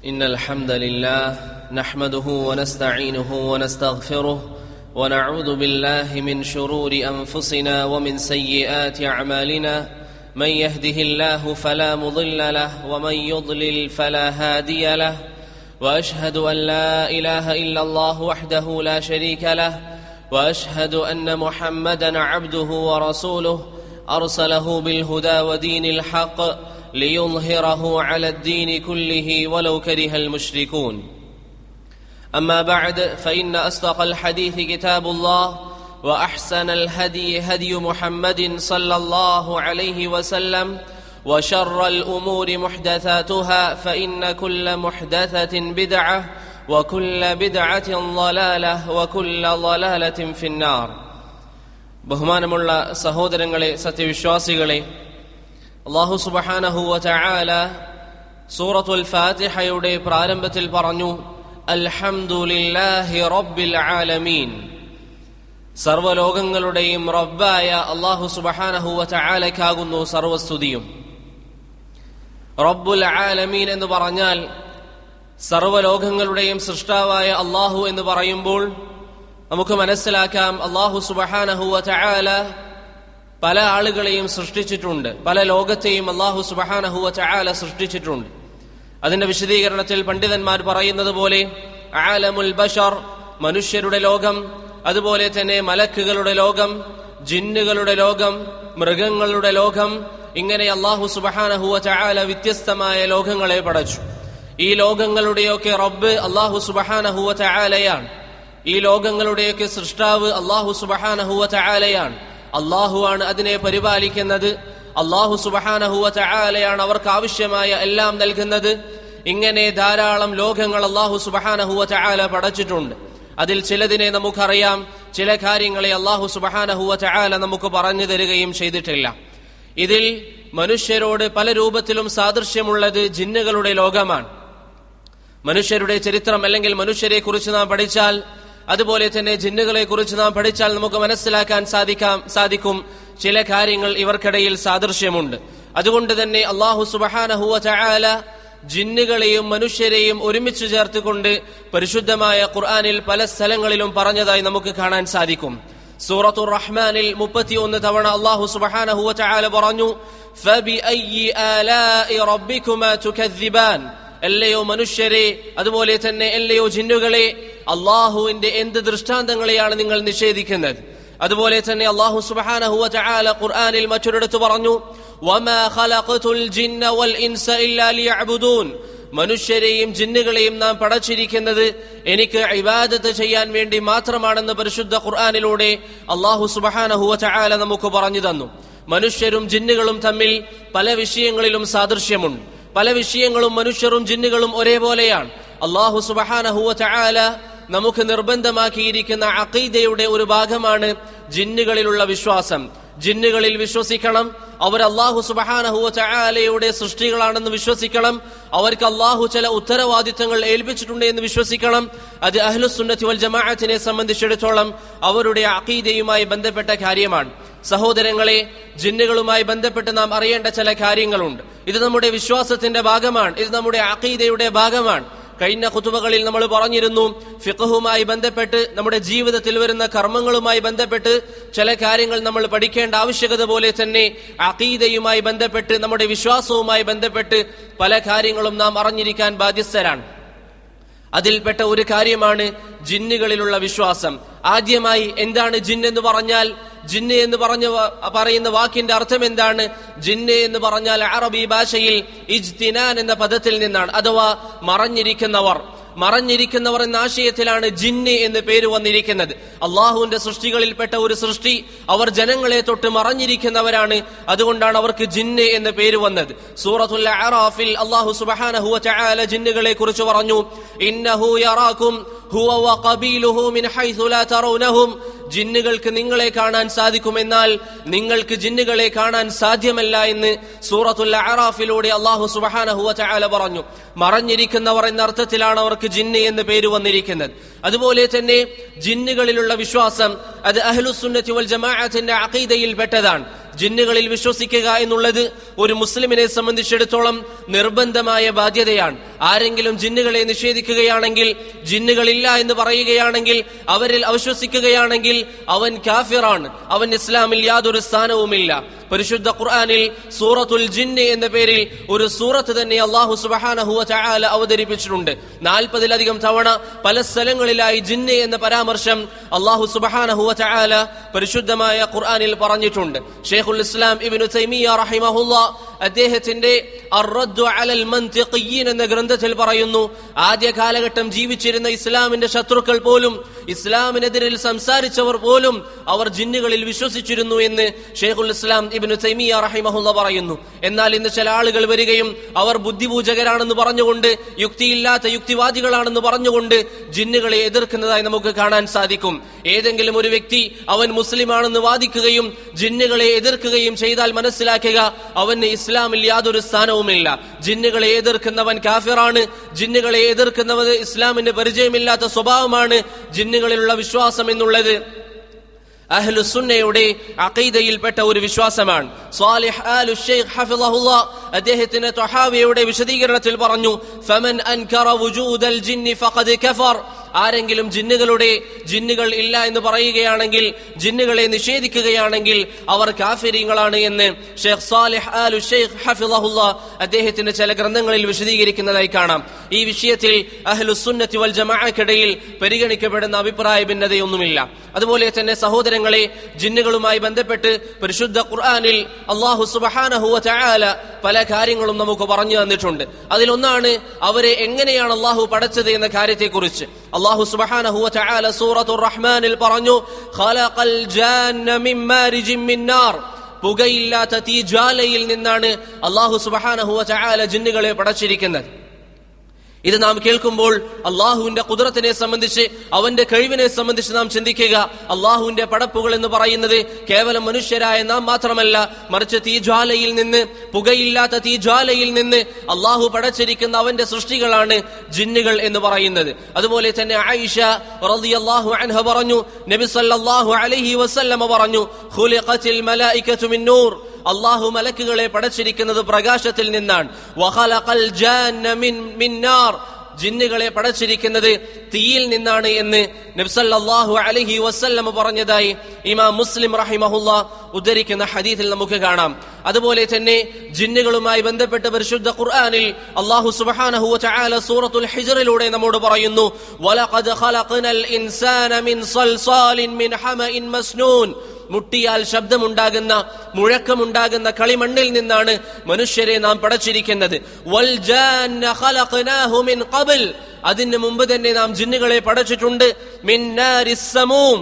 إن الحمد لله نحمده ونستعينه ونستغفره ونعوذ بالله من شرور أنفسنا ومن سيئات أعمالنا من يهده الله فلا مضل له ومن يضلل فلا هادي له وأشهد أن لا إله إلا الله وحده لا شريك له وأشهد أن محمدا عبده ورسوله أرسله بالهدى ودين الحق ليظهره على الدين كله ولو كره المشركون. أما بعد فإن أصدق الحديث كتاب الله وأحسن الهدي هدي محمد صلى الله عليه وسلم وشر الأمور محدثاتها فإن كل محدثة بدعة وكل بدعة ضلالة وكل ضلالة في النار. ബഹുമാനമുള്ള സഹോദരങ്ങളെ, സത്യവിശ്വാസികളെ, അല്ലാഹു സുബ്ഹാനഹു വ തആല സൂറത്തുൽ ഫാത്തിഹയുടെ പ്രാരംഭത്തിൽ പറഞ്ഞു, അൽഹംദുലില്ലാഹി റബ്ബിൽ ആലമീൻ. സർവ്വലോകങ്ങളുടെയും റബ്ബായ അല്ലാഹു സുബ്ഹാനഹു വ തആലയ്ക്കാകുന്നു സർവസ്തുതിയും. റബ്ബുൽ ആലമീൻ എന്ന് പറഞ്ഞാൽ സർവ്വലോകങ്ങളുടെയും സൃഷ്ടാവായ അല്ലാഹു എന്ന് പറയുമ്പോൾ നമുക്ക് മനസ്സിലാക്കാം, അല്ലാഹു സുബ്ഹാനഹു വ തആല പല ആളുകളെയും സൃഷ്ടിച്ചിട്ടുണ്ട്, പല ലോകത്തെയും അല്ലാഹു സുബ്ഹാനഹു വ തആല സൃഷ്ടിച്ചിട്ടുണ്ട്. അതിന്റെ വിശദീകരണത്തിൽ പണ്ഡിതന്മാർ പറയുന്നത് പോലെ ആലമുൽ ബശർ, മനുഷ്യരുടെ ലോകം, അതുപോലെ തന്നെ മലക്കുകളുടെ ലോകം, ജിന്നുകളുടെ ലോകം, മൃഗങ്ങളുടെ ലോകം, ഇങ്ങനെ അല്ലാഹു സുബ്ഹാനഹു വ തആല വ്യത്യസ്തമായ ലോകങ്ങളെ പടച്ചു. ഈ ലോകങ്ങളുടെയൊക്കെ റബ്ബ് അല്ലാഹു സുബ്ഹാനഹു വ തആലയാണ്. ഈ ലോകങ്ങളുടെയൊക്കെ സൃഷ്ടാവ് അല്ലാഹു സുബ്ഹാനഹു വ തആലയാണ്. അല്ലാഹുവാണ് അതിനെ പരിപാലിക്കുന്നത്. അല്ലാഹു സുബ്ഹാനഹു വ തആലയാണ് അവർക്ക് ആവശ്യമായ എല്ലാം നൽകുന്നത്. ഇങ്ങനെ ധാരാളം ലോകങ്ങൾ അല്ലാഹു സുബ്ഹാനഹു വ തആല പടച്ചിട്ടുണ്ട്. അതിൽ ചിലതിനെ നമുക്കറിയാം, ചില കാര്യങ്ങളെ അല്ലാഹു സുബ്ഹാനഹു വ തആല നമുക്ക് പറഞ്ഞു തരികയും ചെയ്തിട്ടില്ല. ഇതിൽ മനുഷ്യരോട് പല രൂപത്തിലും സാദൃശ്യമുള്ളത് ജിന്നുകളുടെ ലോകമാണ്. മനുഷ്യരുടെ ചരിത്രം അല്ലെങ്കിൽ മനുഷ്യരെ കുറിച്ച് നാം പഠിച്ചാൽ, അതുപോലെ തന്നെ ജിന്നുകളെ കുറിച്ച് നാം പഠിച്ചാൽ നമുക്ക് മനസ്സിലാക്കാൻ സാധിക്കും ചില കാര്യങ്ങൾ ഇവർക്കിടയിൽ സാദൃശ്യമുണ്ട്. അതുകൊണ്ട് തന്നെ അല്ലാഹു സുബ്ഹാനഹു വ തആല ജിന്നുകളെയും മനുഷ്യരെയും ഒരുമിച്ച് ചേർത്തുകൊണ്ട് പരിശുദ്ധമായ ഖുർആനിൽ പല സ്ഥലങ്ങളിലും പറഞ്ഞതായി നമുക്ക് കാണാൻ സാധിക്കും. സൂറത്തുർ റഹ്മാനിൽ 31 തവണ അല്ലാഹു സുബ്ഹാനഹു വ തആല പറഞ്ഞു, ഫബിഅയ്യി ആലാഇ റബ്ബികുമാ തുകദ്ദിബാൻ. എല്ലയോ മനുഷ്യരെ, അതുപോലെ തന്നെ എല്ലയോ ജിന്നുകളെ, അല്ലാഹുവിന്റെ എന്ത് ദൃഷ്ടാന്തങ്ങളെയാണ് നിങ്ങൾ നിഷേധിക്കുന്നത്? അതുപോലെ തന്നെ അല്ലാഹു സുബ്ഹാനഹു വ തആല ഖുർആനിൽ മറ്റൊരിടത്ത് പറഞ്ഞു, വമാ ഖലഖതുൽ ജിന്ന വൽ ഇൻസ ഇല്ലാ ലിയഅ്ബുദൂൻ. മനുഷ്യരെയും ജിന്നുകളെയും നാം പടച്ചിരിക്കുന്നത് എനിക്ക് ഇബാദത്ത് ചെയ്യാൻ വേണ്ടി മാത്രമാണെന്ന് പരിശുദ്ധ ഖുർആനിലൂടെ അല്ലാഹു സുബ്ഹാനഹു വ തആല നമുക്ക് പറഞ്ഞു തന്നു. മനുഷ്യരും ജിന്നുകളും തമ്മിൽ പല വിഷയങ്ങളിലും സാദൃശ്യമുണ്ട്. പല വിഷയങ്ങളും മനുഷ്യരും ജിന്നുകളും ഒരേപോലെയാണ്. അല്ലാഹു സുബ്ഹാനഹു വ തആല നമുക്ക് നിർബന്ധമാക്കിയിരിക്കുന്ന അഖീദയുടെ ഒരു ഭാഗമാണ് ജിന്നുകളിലുള്ള വിശ്വാസം. ജിന്നുകളിൽ വിശ്വസിക്കണം, അവർ അല്ലാഹു സുബ്ഹാനഹു വ തആലയുടെ സൃഷ്ടികളാണെന്ന് വിശ്വസിക്കണം, അവർക്ക് അല്ലാഹു ചില ഉത്തരവാദിത്തങ്ങൾ ഏൽപ്പിച്ചിട്ടുണ്ട് എന്ന് വിശ്വസിക്കണം. അത് അഹ്ലുസ് സുന്നത്തി വൽ ജമാഅത്തിനെ സംബന്ധിച്ചിടത്തോളം അവരുടെ അഖീദയുമായി ബന്ധപ്പെട്ട കാര്യമാണ്. സഹോദരങ്ങളെ, ജിന്നുകളുമായി ബന്ധപ്പെട്ട് നാം അറിയേണ്ട ചില കാര്യങ്ങളുണ്ട്. ഇത് നമ്മുടെ വിശ്വാസത്തിന്റെ ഭാഗമാണ്, ഇത് നമ്മുടെ അഖീദയുടെ ഭാഗമാണ്. കഴിഞ്ഞ ഖുതുബകളിൽ നമ്മൾ പറഞ്ഞിരുന്നു, ഫിഖ്ഹുമായി ബന്ധപ്പെട്ട് നമ്മുടെ ജീവിതത്തിൽ വരുന്ന കർമ്മങ്ങളുമായി ബന്ധപ്പെട്ട് ചില കാര്യങ്ങൾ നമ്മൾ പഠിക്കേണ്ട ആവശ്യകത പോലെ തന്നെ അഖീദയുമായി ബന്ധപ്പെട്ട് നമ്മുടെ വിശ്വാസവുമായി ബന്ധപ്പെട്ട് പല കാര്യങ്ങളും നാം അറിഞ്ഞിരിക്കാൻ ബാധ്യസ്ഥരാണ്. അതിൽപ്പെട്ട ഒരു കാര്യമാണ് ജിന്നുകളിലുള്ള വിശ്വാസം. ആദ്യമായി എന്താണ് ജിന്ന് എന്ന് പറഞ്ഞാൽ? ജിന്ന് എന്ന് പറയുന്ന വാക്കിന്റെ അർത്ഥം എന്താണ്? ജിന്ന് എന്ന് പറഞ്ഞാൽ അറബി ഭാഷയിൽ ഇജ്തിനാൻ എന്ന പദത്തിൽ നിന്നാണ്, അഥവാ മറഞ്ഞിരിക്കുന്നവർ. മറഞ്ഞിരിക്കുന്നവർ എന്ന ആശയത്തിലാണ് ജിന്ന് എന്ന് പേര് വന്നിരിക്കുന്നത്. അള്ളാഹുവിന്റെ സൃഷ്ടികളിൽപ്പെട്ട ഒരു സൃഷ്ടി, അവർ ജനങ്ങളെ തൊട്ട് മറഞ്ഞിരിക്കുന്നവരാണ്. അതുകൊണ്ടാണ് അവർക്ക് ജിന്ന് എന്ന് പേര് വന്നത്. സൂറത്തുൽ അറാഫിൽ അല്ലാഹു സുബ്ഹാനഹു വ തആല ജിന്നുകളെ കുറിച്ച് പറഞ്ഞു, ഇന്നഹു യറാകും ഹുവ വ ഖബീലുഹു മിൻ ഹൈസു ലാ തറൗനഹും. ജിന്നുകൾക്ക് നിങ്ങളെ കാണാൻ സാധിക്കും, എന്നാൽ നിങ്ങൾക്ക് ജിന്നുകളെ കാണാൻ സാധ്യമല്ല എന്ന് സൂറത്തുൽ അറാഫിലൂടെ അല്ലാഹു സുബ്ഹാനഹു വ തആല പറഞ്ഞു. മറഞ്ഞിരിക്കുന്നവർ എന്ന അർത്ഥത്തിലാണ് അവർക്ക് ജിന്ന് എന്ന് പേര് വന്നിരിക്കുന്നത്. അതുപോലെ തന്നെ ജിന്നുകളിലുള്ള വിശ്വാസം അത് അഹ്ലുസ് സുന്നത്തി വൽ ജമാഅത്തിന്റെ അഖീദയിൽ പെട്ടതാണ്. ജിന്നുകളിൽ വിശ്വസിക്കുക എന്നുള്ളത് ഒരു മുസ്ലിമിനെ സംബന്ധിച്ചിടത്തോളം നിർബന്ധമായ ബാധ്യതയാണ്. ആരെങ്കിലും ജിന്നുകളെ നിഷേധിക്കുകയാണെങ്കിൽ, ജിന്നുകളില്ല എന്ന് പറയുകയാണെങ്കിൽ, അവരിൽ അവിശ്വസിക്കുകയാണെങ്കിൽ അവൻ കാഫിറാണ്, അവൻ ഇസ്ലാമിൽ യാതൊരു സ്ഥാനവുമില്ല. പരിശുദ്ധ ഖുർആനിൽ സൂറത്തുൽ ജിന്ന് എന്ന പേരിൽ ഒരു സൂറത്ത് തന്നെ അല്ലാഹു സുബ്ഹാനഹു വ തആല അവതരിപ്പിച്ചിട്ടുണ്ട്. 40-ലധികം തവണ പല സ്ഥലങ്ങളിലായി ജിന്ന് എന്ന പരാമർശം അല്ലാഹു സുബ്ഹാനഹു വ തആല പരിശുദ്ധമായ ഖുർആനിൽ പറഞ്ഞിട്ടുണ്ട്. ശൈഖുൽ ഇസ്ലാം ഇബ്നു തൈമിയ്യ റഹിമഹുല്ലാഹ് അദ്ദേഹത്തിന്റെ അർ-റദ്ദു അലൽ മൻതിഖിയ്യീൻ എന്ന ഗ്രന്ഥത്തിൽ പറയുന്നു, ആദ്യ കാലഘട്ടം ജീവിച്ചിരുന്ന ഇസ്ലാമിന്റെ ശത്രുക്കൾ പോലും, ഇസ്ലാമിനെതിരിൽ സംസാരിച്ചവർ പോലും അവർ ജിന്നുകളിൽ വിശ്വസിച്ചിരുന്നു എന്ന് ശൈഖുൽ ഇസ്ലാം ഇബ്നു തൈമിയ്യ റഹിമഹുല്ലാഹ് പറയുന്നു. എന്നാൽ ഇന്ന് ചില ആളുകൾ വരികയും അവർ ബുദ്ധിപൂജകരാണെന്ന് പറഞ്ഞുകൊണ്ട്, യുക്തിയില്ലാത്ത യുക്തിവാദികളാണെന്ന് പറഞ്ഞുകൊണ്ട് ജിന്നുകളെ എതിർക്കുന്നതായി നമുക്ക് കാണാൻ സാധിക്കും. ഏതെങ്കിലും ഒരു വ്യക്തി അവൻ മുസ്ലിമാണെന്ന് വാദിക്കുകയും ജിന്നുകളെ എതിർക്കുകയും ചെയ്താൽ മനസ്സിലാക്കുക, അവന് ഇസ്ലാമിൽ യാതൊരു സ്ഥാനവുമില്ല. ജിന്നുകളെ എതിർക്കുന്നവൻ കാഫിറാണ്. ജിന്നുകളെ എതിർക്കുന്നവന് ഇസ്ലാമിന് പരിചയമില്ലാത്ത സ്വഭാവമാണ് ജിന്നുകളിലുള്ള വിശ്വാസം എന്നുള്ളത് അഹ്ലുസുന്നയുടെ അഖീദയിൽപ്പെട്ട ഒരു വിശ്വാസമാണ്. സ്വാലിഹ് ആലു ശൈഖ് ഹഫിളഹുല്ലാഹ് അദ്ദേഹത്തിന്റെ തഹാവിയുടെ വിശദീകരണത്തിൽ പറഞ്ഞു, ഫമൻ അൻകറ വുജൂദൽ ജിന്നി ഫഖദ് കഫർ. ആരെങ്കിലും ജിന്നുകൾ ഇല്ല എന്ന് പറയുകയാണെങ്കിൽ, ജിന്നുകളെ നിഷേധിക്കുകയാണെങ്കിൽ അവർ കാഫിരീങ്ങളാണ് എന്ന് ഷെയ്ഖ് സാലിഹ് ആലു ശൈഖ് ഹഫിളഹുല്ലാഹ് അദ്ദേഹത്തിന്റെ ചില ഗ്രന്ഥങ്ങളിൽ വിശദീകരിക്കുന്നതായി കാണാം. ഈ വിഷയത്തിൽ അഹ്ലുസുന്നത്തി വൽ ജമാഅക്കിടയിൽ പരിഗണിക്കപ്പെടുന്ന അഭിപ്രായ ഭിന്നതയൊന്നുമില്ല. അതുപോലെ തന്നെ സഹോദരങ്ങളെ, ജിന്നുകളുമായി ബന്ധപ്പെട്ട് പരിശുദ്ധ ഖുർആനിൽ അല്ലാഹു സുബ്ഹാനഹു വ തആല പല കാര്യങ്ങളും നമുക്ക് പറഞ്ഞു തന്നിട്ടുണ്ട്. അതിലൊന്നാണ് അവരെ എങ്ങനെയാണ് അല്ലാഹു പടച്ചത് എന്ന കാര്യത്തെക്കുറിച്ച്. അല്ലാഹു സുബ്ഹാനഹു വ തആല സൂറത്തുർ റഹ്മാനിൽ പറഞ്ഞു, ഖലഖൽ ജാന്ന മിൻ മാരിജിൻ മിൻ നാർ. പുകയില്ലാത്ത തീജ്വാലയിൽ നിന്നാണ് അല്ലാഹു സുബ്ഹാനഹു വ തആല ജിന്നുകളെ പടച്ചിരിക്കുന്നത്. ഇത് നാം കേൾക്കുമ്പോൾ അള്ളാഹുവിന്റെ ഖുദ്റത്തിനെ സംബന്ധിച്ച്, അവന്റെ കഴിവിനെ സംബന്ധിച്ച് നാം ചിന്തിക്കുക. അള്ളാഹുവിന്റെ പടപ്പുകൾ എന്ന് പറയുന്നത് കേവലം മനുഷ്യരായ നാം മാത്രമല്ല, മറിച്ച് തീജ്വാലയിൽ നിന്ന്, പുകയില്ലാത്ത തീജ്വാലയിൽ നിന്ന് അള്ളാഹു പടച്ചിരിക്കുന്ന അവന്റെ സൃഷ്ടികളാണ് ജിന്നുകൾ എന്ന് പറയുന്നത്. അതുപോലെ തന്നെ ആയിഷ റളിയല്ലാഹു അൻഹ പറഞ്ഞു, നബി സല്ലല്ലാഹു അലൈഹി വസല്ലമ പറഞ്ഞു, ഖുലിഖത്തിൽ മലായികതു മിൻ നൂർ. അള്ളാഹു മലക്കുകളെ പടച്ചിരിക്കുന്നത് പ്രകാശത്തിൽ നിന്നാണ്. വഖലഖൽ ജാന്ന മിൻ നാർ. ജിന്നുകളെ പടച്ചിരിക്കുന്നത് തീയിൽ നിന്നാണ് എന്ന് നബി സല്ലല്ലാഹു അലൈഹി വസല്ലം പറഞ്ഞതായി ഇമാം മുസ്ലിം റഹിമഹുല്ലാഹ് ഉദ്ധരിക്കുന്ന ഹദീസിൽ നമുക്ക് കാണാം. അതുപോലെ തന്നെ ജിന്നുകളുമായി ബന്ധപ്പെട്ട് പരിശുദ്ധ ഖുർആനിൽ അല്ലാഹു സുബ്ഹാനഹു വ തആല സൂറത്തുൽ ഹിജ്റിലൂടെ നമ്മോട് പറയുന്നു, വലഖദ് ഖലഖനൽ ഇൻസാന മിൻ സൽസാലിൻ മിൻ ഹമഇൻ മസ്നൂൻ. മുട്ടിയാൽ ശബ്ദമുണ്ടാകുന്ന, മുഴക്കമുണ്ടാകുന്ന കളിമണ്ണിൽ നിന്നാണ് മനുഷ്യരെ നാം പടച്ചിരിക്കുന്നത്. വൽ ജാന്ന ഖലഖനാഹു മിൻ ഖബൽ. അതിനു മുമ്പ് തന്നെ നാം ജിന്നുകളെ പടച്ചിട്ടുണ്ട്. മിൻ നാരിസ് സമൂം.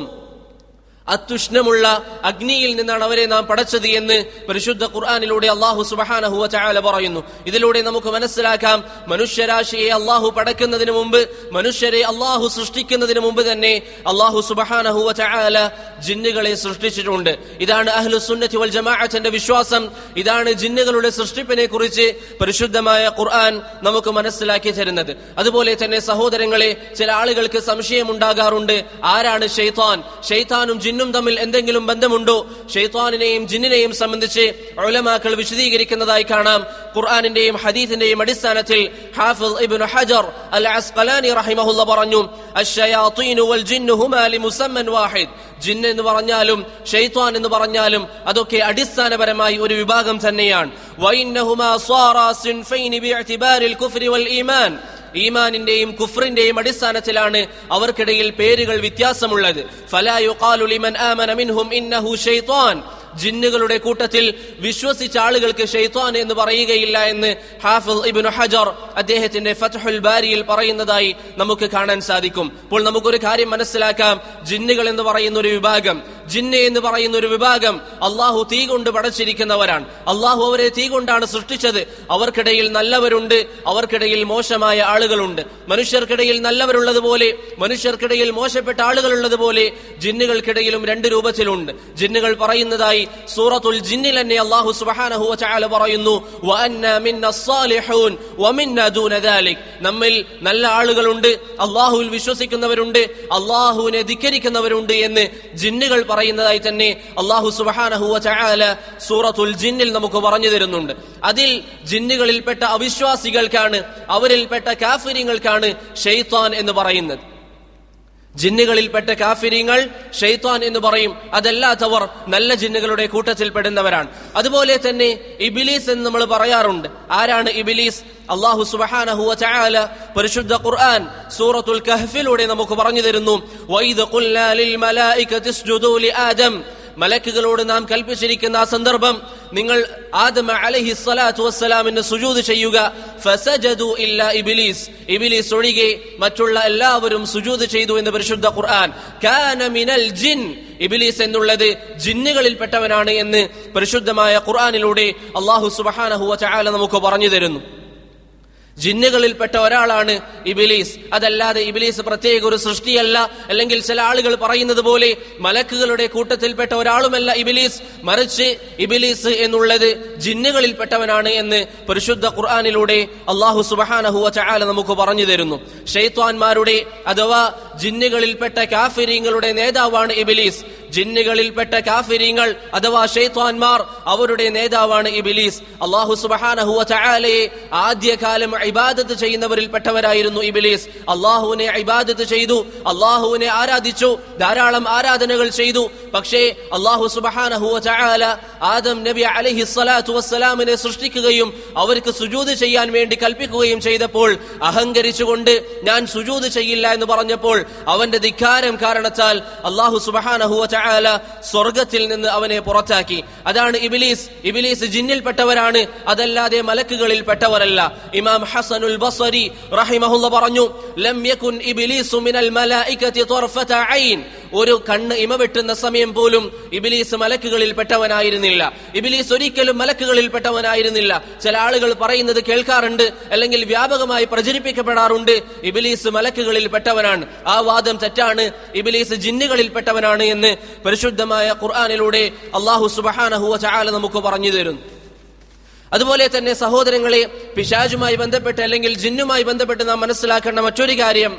അത്യുഷ്ണമുള്ള അഗ്നിയിൽ നിന്നാണ് അവരെ നാം പടച്ചത് എന്ന് പരിശുദ്ധ ഖുർആനിലൂടെ അല്ലാഹു സുബ്ഹാനഹു വ തആല പറയുന്നു. ഇതിലൂടെ നമുക്ക് മനസ്സിലാക്കാം, മനുഷ്യരാശിയെ അല്ലാഹു പടക്കുന്നതിന് മുമ്പ്, മനുഷ്യരെ അല്ലാഹു സൃഷ്ടിക്കുന്നതിന് മുമ്പ് തന്നെ അല്ലാഹു സുബ്ഹാനഹു വ തആല ജിന്നുകളെ സൃഷ്ടിച്ചിട്ടുണ്ട്. ഇതാണ് അഹ്ലുസുന്നത്തി വൽ ജമാഅത്തിന്റെ വിശ്വാസം. ഇതാണ് ജിന്നുകളുടെ സൃഷ്ടിപ്പിനെ കുറിച്ച് പരിശുദ്ധമായ ഖുർആൻ നമുക്ക് മനസ്സിലാക്കി തരുന്നത്. അതുപോലെ തന്നെ സഹോദരങ്ങളെ, ചില ആളുകൾക്ക് സംശയമുണ്ടാകാറുണ്ട്, ആരാണ് ശൈത്താൻ? ശൈത്താനും ജിന്നും തമ്മിൽ എന്തെങ്കിലും ബന്ധമുണ്ടോ? ശൈത്താനിനെയും ജിന്നിനെയും സംബന്ധിച്ച് ഉലമാക്കൾ വിശദീകരിക്കുന്നതായി കാണാം. ഖുർആനിന്റെയും ഹദീസിന്റെയും അടിസ്ഥാനത്തിൽ ഹാഫിദ് ഇബ്നു ഹജർ അൽ അസ്ഖലാനി റഹിമഹുല്ലാഹ് പറഞ്ഞു, അശ്ശയാത്തീനു വൽ ജിന്നു ഹുമാ ലിമുസമ്മൻ വാഹിദ്. ജിന്ന് എന്ന് പറഞ്ഞാലും ശൈത്താൻ എന്ന് പറഞ്ഞാലും അതൊക്കെ അടിസ്ഥാനപരമായി ഒരു വിഭാഗം തന്നെയാണ്. വഇന്നഹുമാ സാറാ സിൻഫൈനി ബിഇഅ്തിബാരിൽ കുഫ്രി വൽ ഈമാൻ. ഈമാനിന്റെയും കുഫ്റിന്റെയും അടിസ്ഥാനത്തിലാണ് അവർക്കിടയിൽ പേരുകൾ വ്യത്യാസമുള്ളത്. ഫലാ യുഖാലു ലിമൻ ആമന മിൻഹും ഇന്നഹു ശൈത്താൻ. ജിന്നുകളുടെ കൂട്ടത്തിൽ വിശ്വസിച്ച ആളുകൾക്ക് ഷൈത്താൻ എന്ന് പറയുകയില്ല എന്ന് ഹാഫിദ് ഇബ്നു ഹജർ അദ്ദേഹത്തിന്റെ ഫത്ഹുൽ ബാരിയിൽ പറയുന്നതായി നമുക്ക് കാണാൻ സാധിക്കും. അപ്പോൾ നമുക്കൊരു കാര്യം മനസ്സിലാക്കാം, ജിന്നുകൾ എന്ന് പറയുന്ന ഒരു വിഭാഗം, ജിന്ന് എന്ന് പറയുന്ന ഒരു വിഭാഗം അള്ളാഹു തീ കൊണ്ട് പടച്ചിരിക്കുന്നവരാണ്. അള്ളാഹു അവരെ തീ കൊണ്ടാണ് സൃഷ്ടിച്ചത്. അവർക്കിടയിൽ നല്ലവരുണ്ട്, അവർക്കിടയിൽ മോശമായ ആളുകളുണ്ട്. മനുഷ്യർക്കിടയിൽ നല്ലവരുള്ളതുപോലെ മനുഷ്യർക്കിടയിൽ മോശപ്പെട്ട ആളുകളുള്ളതുപോലെ ജിന്നുകൾക്കിടയിലും രണ്ട് രൂപത്തിലുണ്ട്. ജിന്നുകൾ പറയുന്നതായി സൂറത്തുൽ ജിന്നിൽ തന്നെ അല്ലാഹു സുബ്ഹാനഹു വ തആല പറയുന്നു, വഅന്നാ മിന്നസ് സാലിഹൂൻ വമിന്നാ ദൂന ദാലിക്. നമ്മിൽ നല്ല ആളുകളുണ്ട്, അല്ലാഹുവിൽ വിശ്വസിക്കുന്നവരുണ്ട്, അല്ലാഹുവിനെ ധിക്കരിക്കുന്നവരുണ്ട് എന്ന് ജിന്നുകൾ പറയുന്നതായി തന്നെ അല്ലാഹു സുബ്ഹാനഹു വ തആല സൂറത്തുൽ ജിന്നിൽ നമുക്ക് പറഞ്ഞു തരുന്നുണ്ട്. അതിൽ ജിന്നുകളിൽപ്പെട്ട അവിശ്വാസികൾക്കാണ്, അവരിൽപ്പെട്ട കാഫിരീങ്ങൾക്കാണ് ശൈത്താൻ എന്ന് പറയുന്നത്. ജിന്നുകളിൽപ്പെട്ട കാഫിരീങ്ങൾ ശൈത്താൻ എന്ന് പറയും. അതല്ലാത്തവർ നല്ല ജിന്നുകളുടെ കൂട്ടത്തിൽപ്പെടുന്നവരാണ്. അതുപോലെ തന്നെ ഇബ്ലീസ് എന്ന് നമ്മൾ പറയാറുണ്ട്. ആരാണ് ഇബ്ലീസ്? അല്ലാഹു സുബ്ഹാനഹു വ തആല പരിശുദ്ധ ഖുർആൻ സൂറത്തുൽ കഹ്ഫിലൂടെ നമുക്ക് പറഞ്ഞു തരുന്നു, വഇദ് ഖുൽനാ ലിൽ മലായികതി ഇസ്ജുദൂ ലി ആദം. മലക്കുകളോട് നാം കൽപ്പിച്ചിരിക്കുന്ന ആ സന്ദർഭം, നിങ്ങൾ ആദം അലൈഹിസ്സലാത്തു വസ്സലാമിന് സുജൂദ് ചെയ്യുക. ഫസജദു ഇല്ലാ ഇബ്ലീസ്, ഇബ്ലീസ് ഒഴികെ മറ്റുള്ള എല്ലാവരും സുജൂദ് ചെയ്തു എന്ന് പരിശുദ്ധ ഖുർആൻ. കാന മിനൽ ജിൻ, ഇബ്ലീസ് എന്നുള്ളത് ജിന്നുകളിൽപ്പെട്ടവനാണ് എന്ന് പരിശുദ്ധമായ ഖുർആനിലൂടെ അല്ലാഹു സുബ്ഹാനഹു വ തആല നമുക്ക് പറഞ്ഞു തരുന്നു. ജിന്നുകളിൽപ്പെട്ട ഒരാളാണ് ഇബ്ലീസ്. അതല്ലാതെ ഇബ്ലീസ് പ്രത്യേക ഒരു സൃഷ്ടിയല്ല, അല്ലെങ്കിൽ ചില ആളുകൾ പറയുന്നത് പോലെ മലക്കുകളുടെ കൂട്ടത്തിൽപ്പെട്ട ഒരാളുമല്ല ഇബ്ലീസ്, മറിച്ച് ഇബ്ലീസ് എന്നുള്ളത് ജിന്നുകളിൽപ്പെട്ടവനാണ് എന്ന് പരിശുദ്ധ ഖുർആനിലൂടെ അല്ലാഹു സുബ്ഹാനഹു വ തആല നമുക്ക് പറഞ്ഞു തരുന്നു. ശൈത്വാന്മാരുടെ അഥവാ ജിന്നുകളിൽപ്പെട്ട കാഫിരീങ്ങളുടെ നേതാവാണ് ഇബ്ലീസ്. ജിന്നുകളിൽപ്പെട്ട കാഫിരീങ്ങൾ അഥവാ ശൈത്വാന്മാർ, അവരുടെ നേതാവാണ് ഇബ്ലീസ്. അല്ലാഹു സുബ്ഹാനഹു വ തആലയെ ആദ്യകാലം ഇബാദത്ത് ചെയ്യുന്നവരിൽപ്പെട്ടവരായിരുന്നു ഇബ്ലീസ്. അല്ലാഹുവിനെ ഇബാദത്ത് ചെയ്തു, അല്ലാഹുവിനെ ആരാധിച്ചു, ധാരാളം ആരാധനകൾ ചെയ്തു. പക്ഷേ അല്ലാഹു സുബ്ഹാനഹു വ തആല ആദം നബി അലൈഹിസ്സലാത്തു വസ്സലാമിനെ സൃഷ്ടിക്കുകയും അവർക്ക് സുജൂദ് ചെയ്യാൻ വേണ്ടി കൽപ്പിക്കുകയും ചെയ്തപ്പോൾ അഹങ്കരിച്ചുകൊണ്ട് ഞാൻ സുജൂദ് ചെയ്യില്ല എന്ന് പറഞ്ഞപ്പോൾ അവന്റെ ധിക്കാരം കാരണത്താൽ അല്ലാഹു സുബ്ഹാനഹു വ തആല സ്വർഗ്ഗത്തിൽ നിന്ന് അവനെ പുറത്താക്കി. അതാണ് ഇബ്ലീസ്. ഇബ്ലീസ് ജിന്നിൽപ്പെട്ടവരാണ്, അതല്ലാതെ മലക്കുകളിൽപ്പെട്ടവരല്ല. ഇമാം ഹസനുൽ ബസ്രി റഹിമഹുല്ലാഹ് പറഞ്ഞു, ലം യകുൻ ഇബ്ലീസു മിനൽ മലായികതി ത്വർഫത ഐൻ. ഒരു കണ്ണ് ഇമ വെട്ടുന്ന സമയം പോലും ഇബ്ലീസ് മലക്കുകളിൽപ്പെട്ടവനായിരുന്നില്ല. ഇബ്ലീസ് ഒരിക്കലും മലക്കുകളിൽപ്പെട്ടവനായിരുന്നില്ല. ചില ആളുകൾ പറയുന്നത് കേൾക്കാറുണ്ട്, അല്ലെങ്കിൽ വ്യാപകമായി പ്രചരിപ്പിക്കപ്പെടാറുണ്ട്, ഇബ്ലീസ് മലക്കുകളിൽപ്പെട്ടവനാണ്. ആ വാദം തെറ്റാണ്. ഇബ്ലീസ് ജിന്നുകളിൽപ്പെട്ടവനാണ് എന്ന് പരിശുദ്ധമായ ഖുർആനിലൂടെ അല്ലാഹു സുബ്ഹാനഹു വ തആല നമുക്ക് പറഞ്ഞു തരുന്നു. അതുപോലെ തന്നെ സഹോദരങ്ങളെ, പിശാചുമായി ബന്ധപ്പെട്ട് അല്ലെങ്കിൽ ജിന്നുമായി ബന്ധപ്പെട്ട് നാം മനസ്സിലാക്കേണ്ട മറ്റൊരു കാര്യം,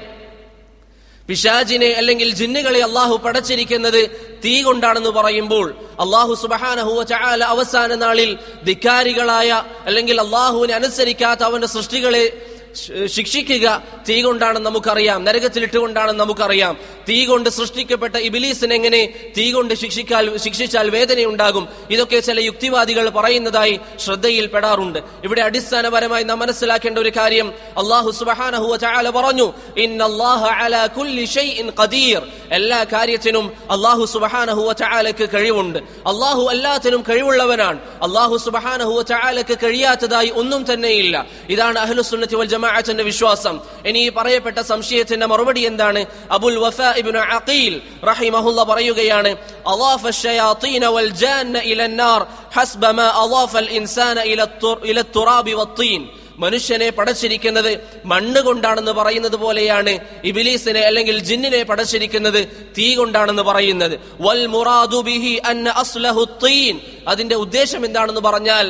പിശാചിനെ അല്ലെങ്കിൽ ജിന്നുകളെ അള്ളാഹു പടച്ചിരിക്കുന്നത് തീ കൊണ്ടാണെന്ന് പറയുമ്പോൾ അള്ളാഹു സുബ്ഹാനഹു വ തആല അവസാന നാളിൽ ധിക്കാരികളായ അല്ലെങ്കിൽ അള്ളാഹുവിനെ അനുസരിക്കാത്ത അവന്റെ സൃഷ്ടികളെ ശിക്ഷിക്കുക തീ കൊണ്ടാണെന്ന് നമുക്കറിയാം, നരകത്തിലിട്ടുകൊണ്ടാണെന്ന് നമുക്കറിയാം. തീ കൊണ്ട് സൃഷ്ടിക്കപ്പെട്ട ഇബ്ലീസിനെ എങ്ങനെ തീ കൊണ്ട് ശിക്ഷിച്ചാൽ വേദനയുണ്ടാകും? ഇതൊക്കെ ചില യുക്തിവാദികൾ പറയുന്നതായി ശ്രദ്ധയിൽപ്പെടാറുണ്ട്. ഇവിടെ അടിസ്ഥാനപരമായി നാം മനസ്സിലാക്കേണ്ട ഒരു കാര്യം, അല്ലാഹു സുബ്ഹാനഹു വ തആല പറഞ്ഞു, ഇന്നല്ലാഹ അലാ കുല്ലി ഷൈഇൻ ഖദീർ. എല്ലാ കാര്യത്തിനും അല്ലാഹു സുബ്ഹാനഹു വ തആലക്ക് കഴിവുണ്ട്. അല്ലാഹു എല്ലാത്തിനും കഴിവുള്ളവനാണ്. അല്ലാഹു സുബ്ഹാനഹു വ തആലക്ക് കഴിയാത്തതായി ഒന്നും തന്നെയില്ല. ഇതാണ് അഹ്ലുസുന്നത്തി വൽ ജമാഅത്തിന്റെ വിശ്വാസം. ഇനി പറയപ്പെട്ട സംശയത്തിന്റെ മറുപടി എന്താണ്? അബുൽ വഫാ ഇബ്നു അഖീൽ റഹിമഹുല്ലാഹ് പറയുകയാണ്, അളാഫ അശ്ശയാതീന വൽ ജാന്ന ഇലൻ നാർ ഹസ്ബ മാ അളാഫ അൽ ഇൻസാന ഇല തുറാബി വത്തീൻ. മനുഷ്യനെ പടച്ചിരിക്കുന്നത് മണ്ണ് കൊണ്ടാണെന്ന് പറയുന്നത് പോലെയാണ് ഇബ്ലീസിനെ അല്ലെങ്കിൽ ജിന്നിനെ പടച്ചിരിക്കുന്നത് തീ കൊണ്ടാണെന്ന് പറയുന്നത്. വൽ മുറാദു ബിഹി അന്ന അസ്ലഹു തീൻ. അതിന്റെ ഉദ്ദേശം എന്താണെന്ന് പറഞ്ഞാൽ,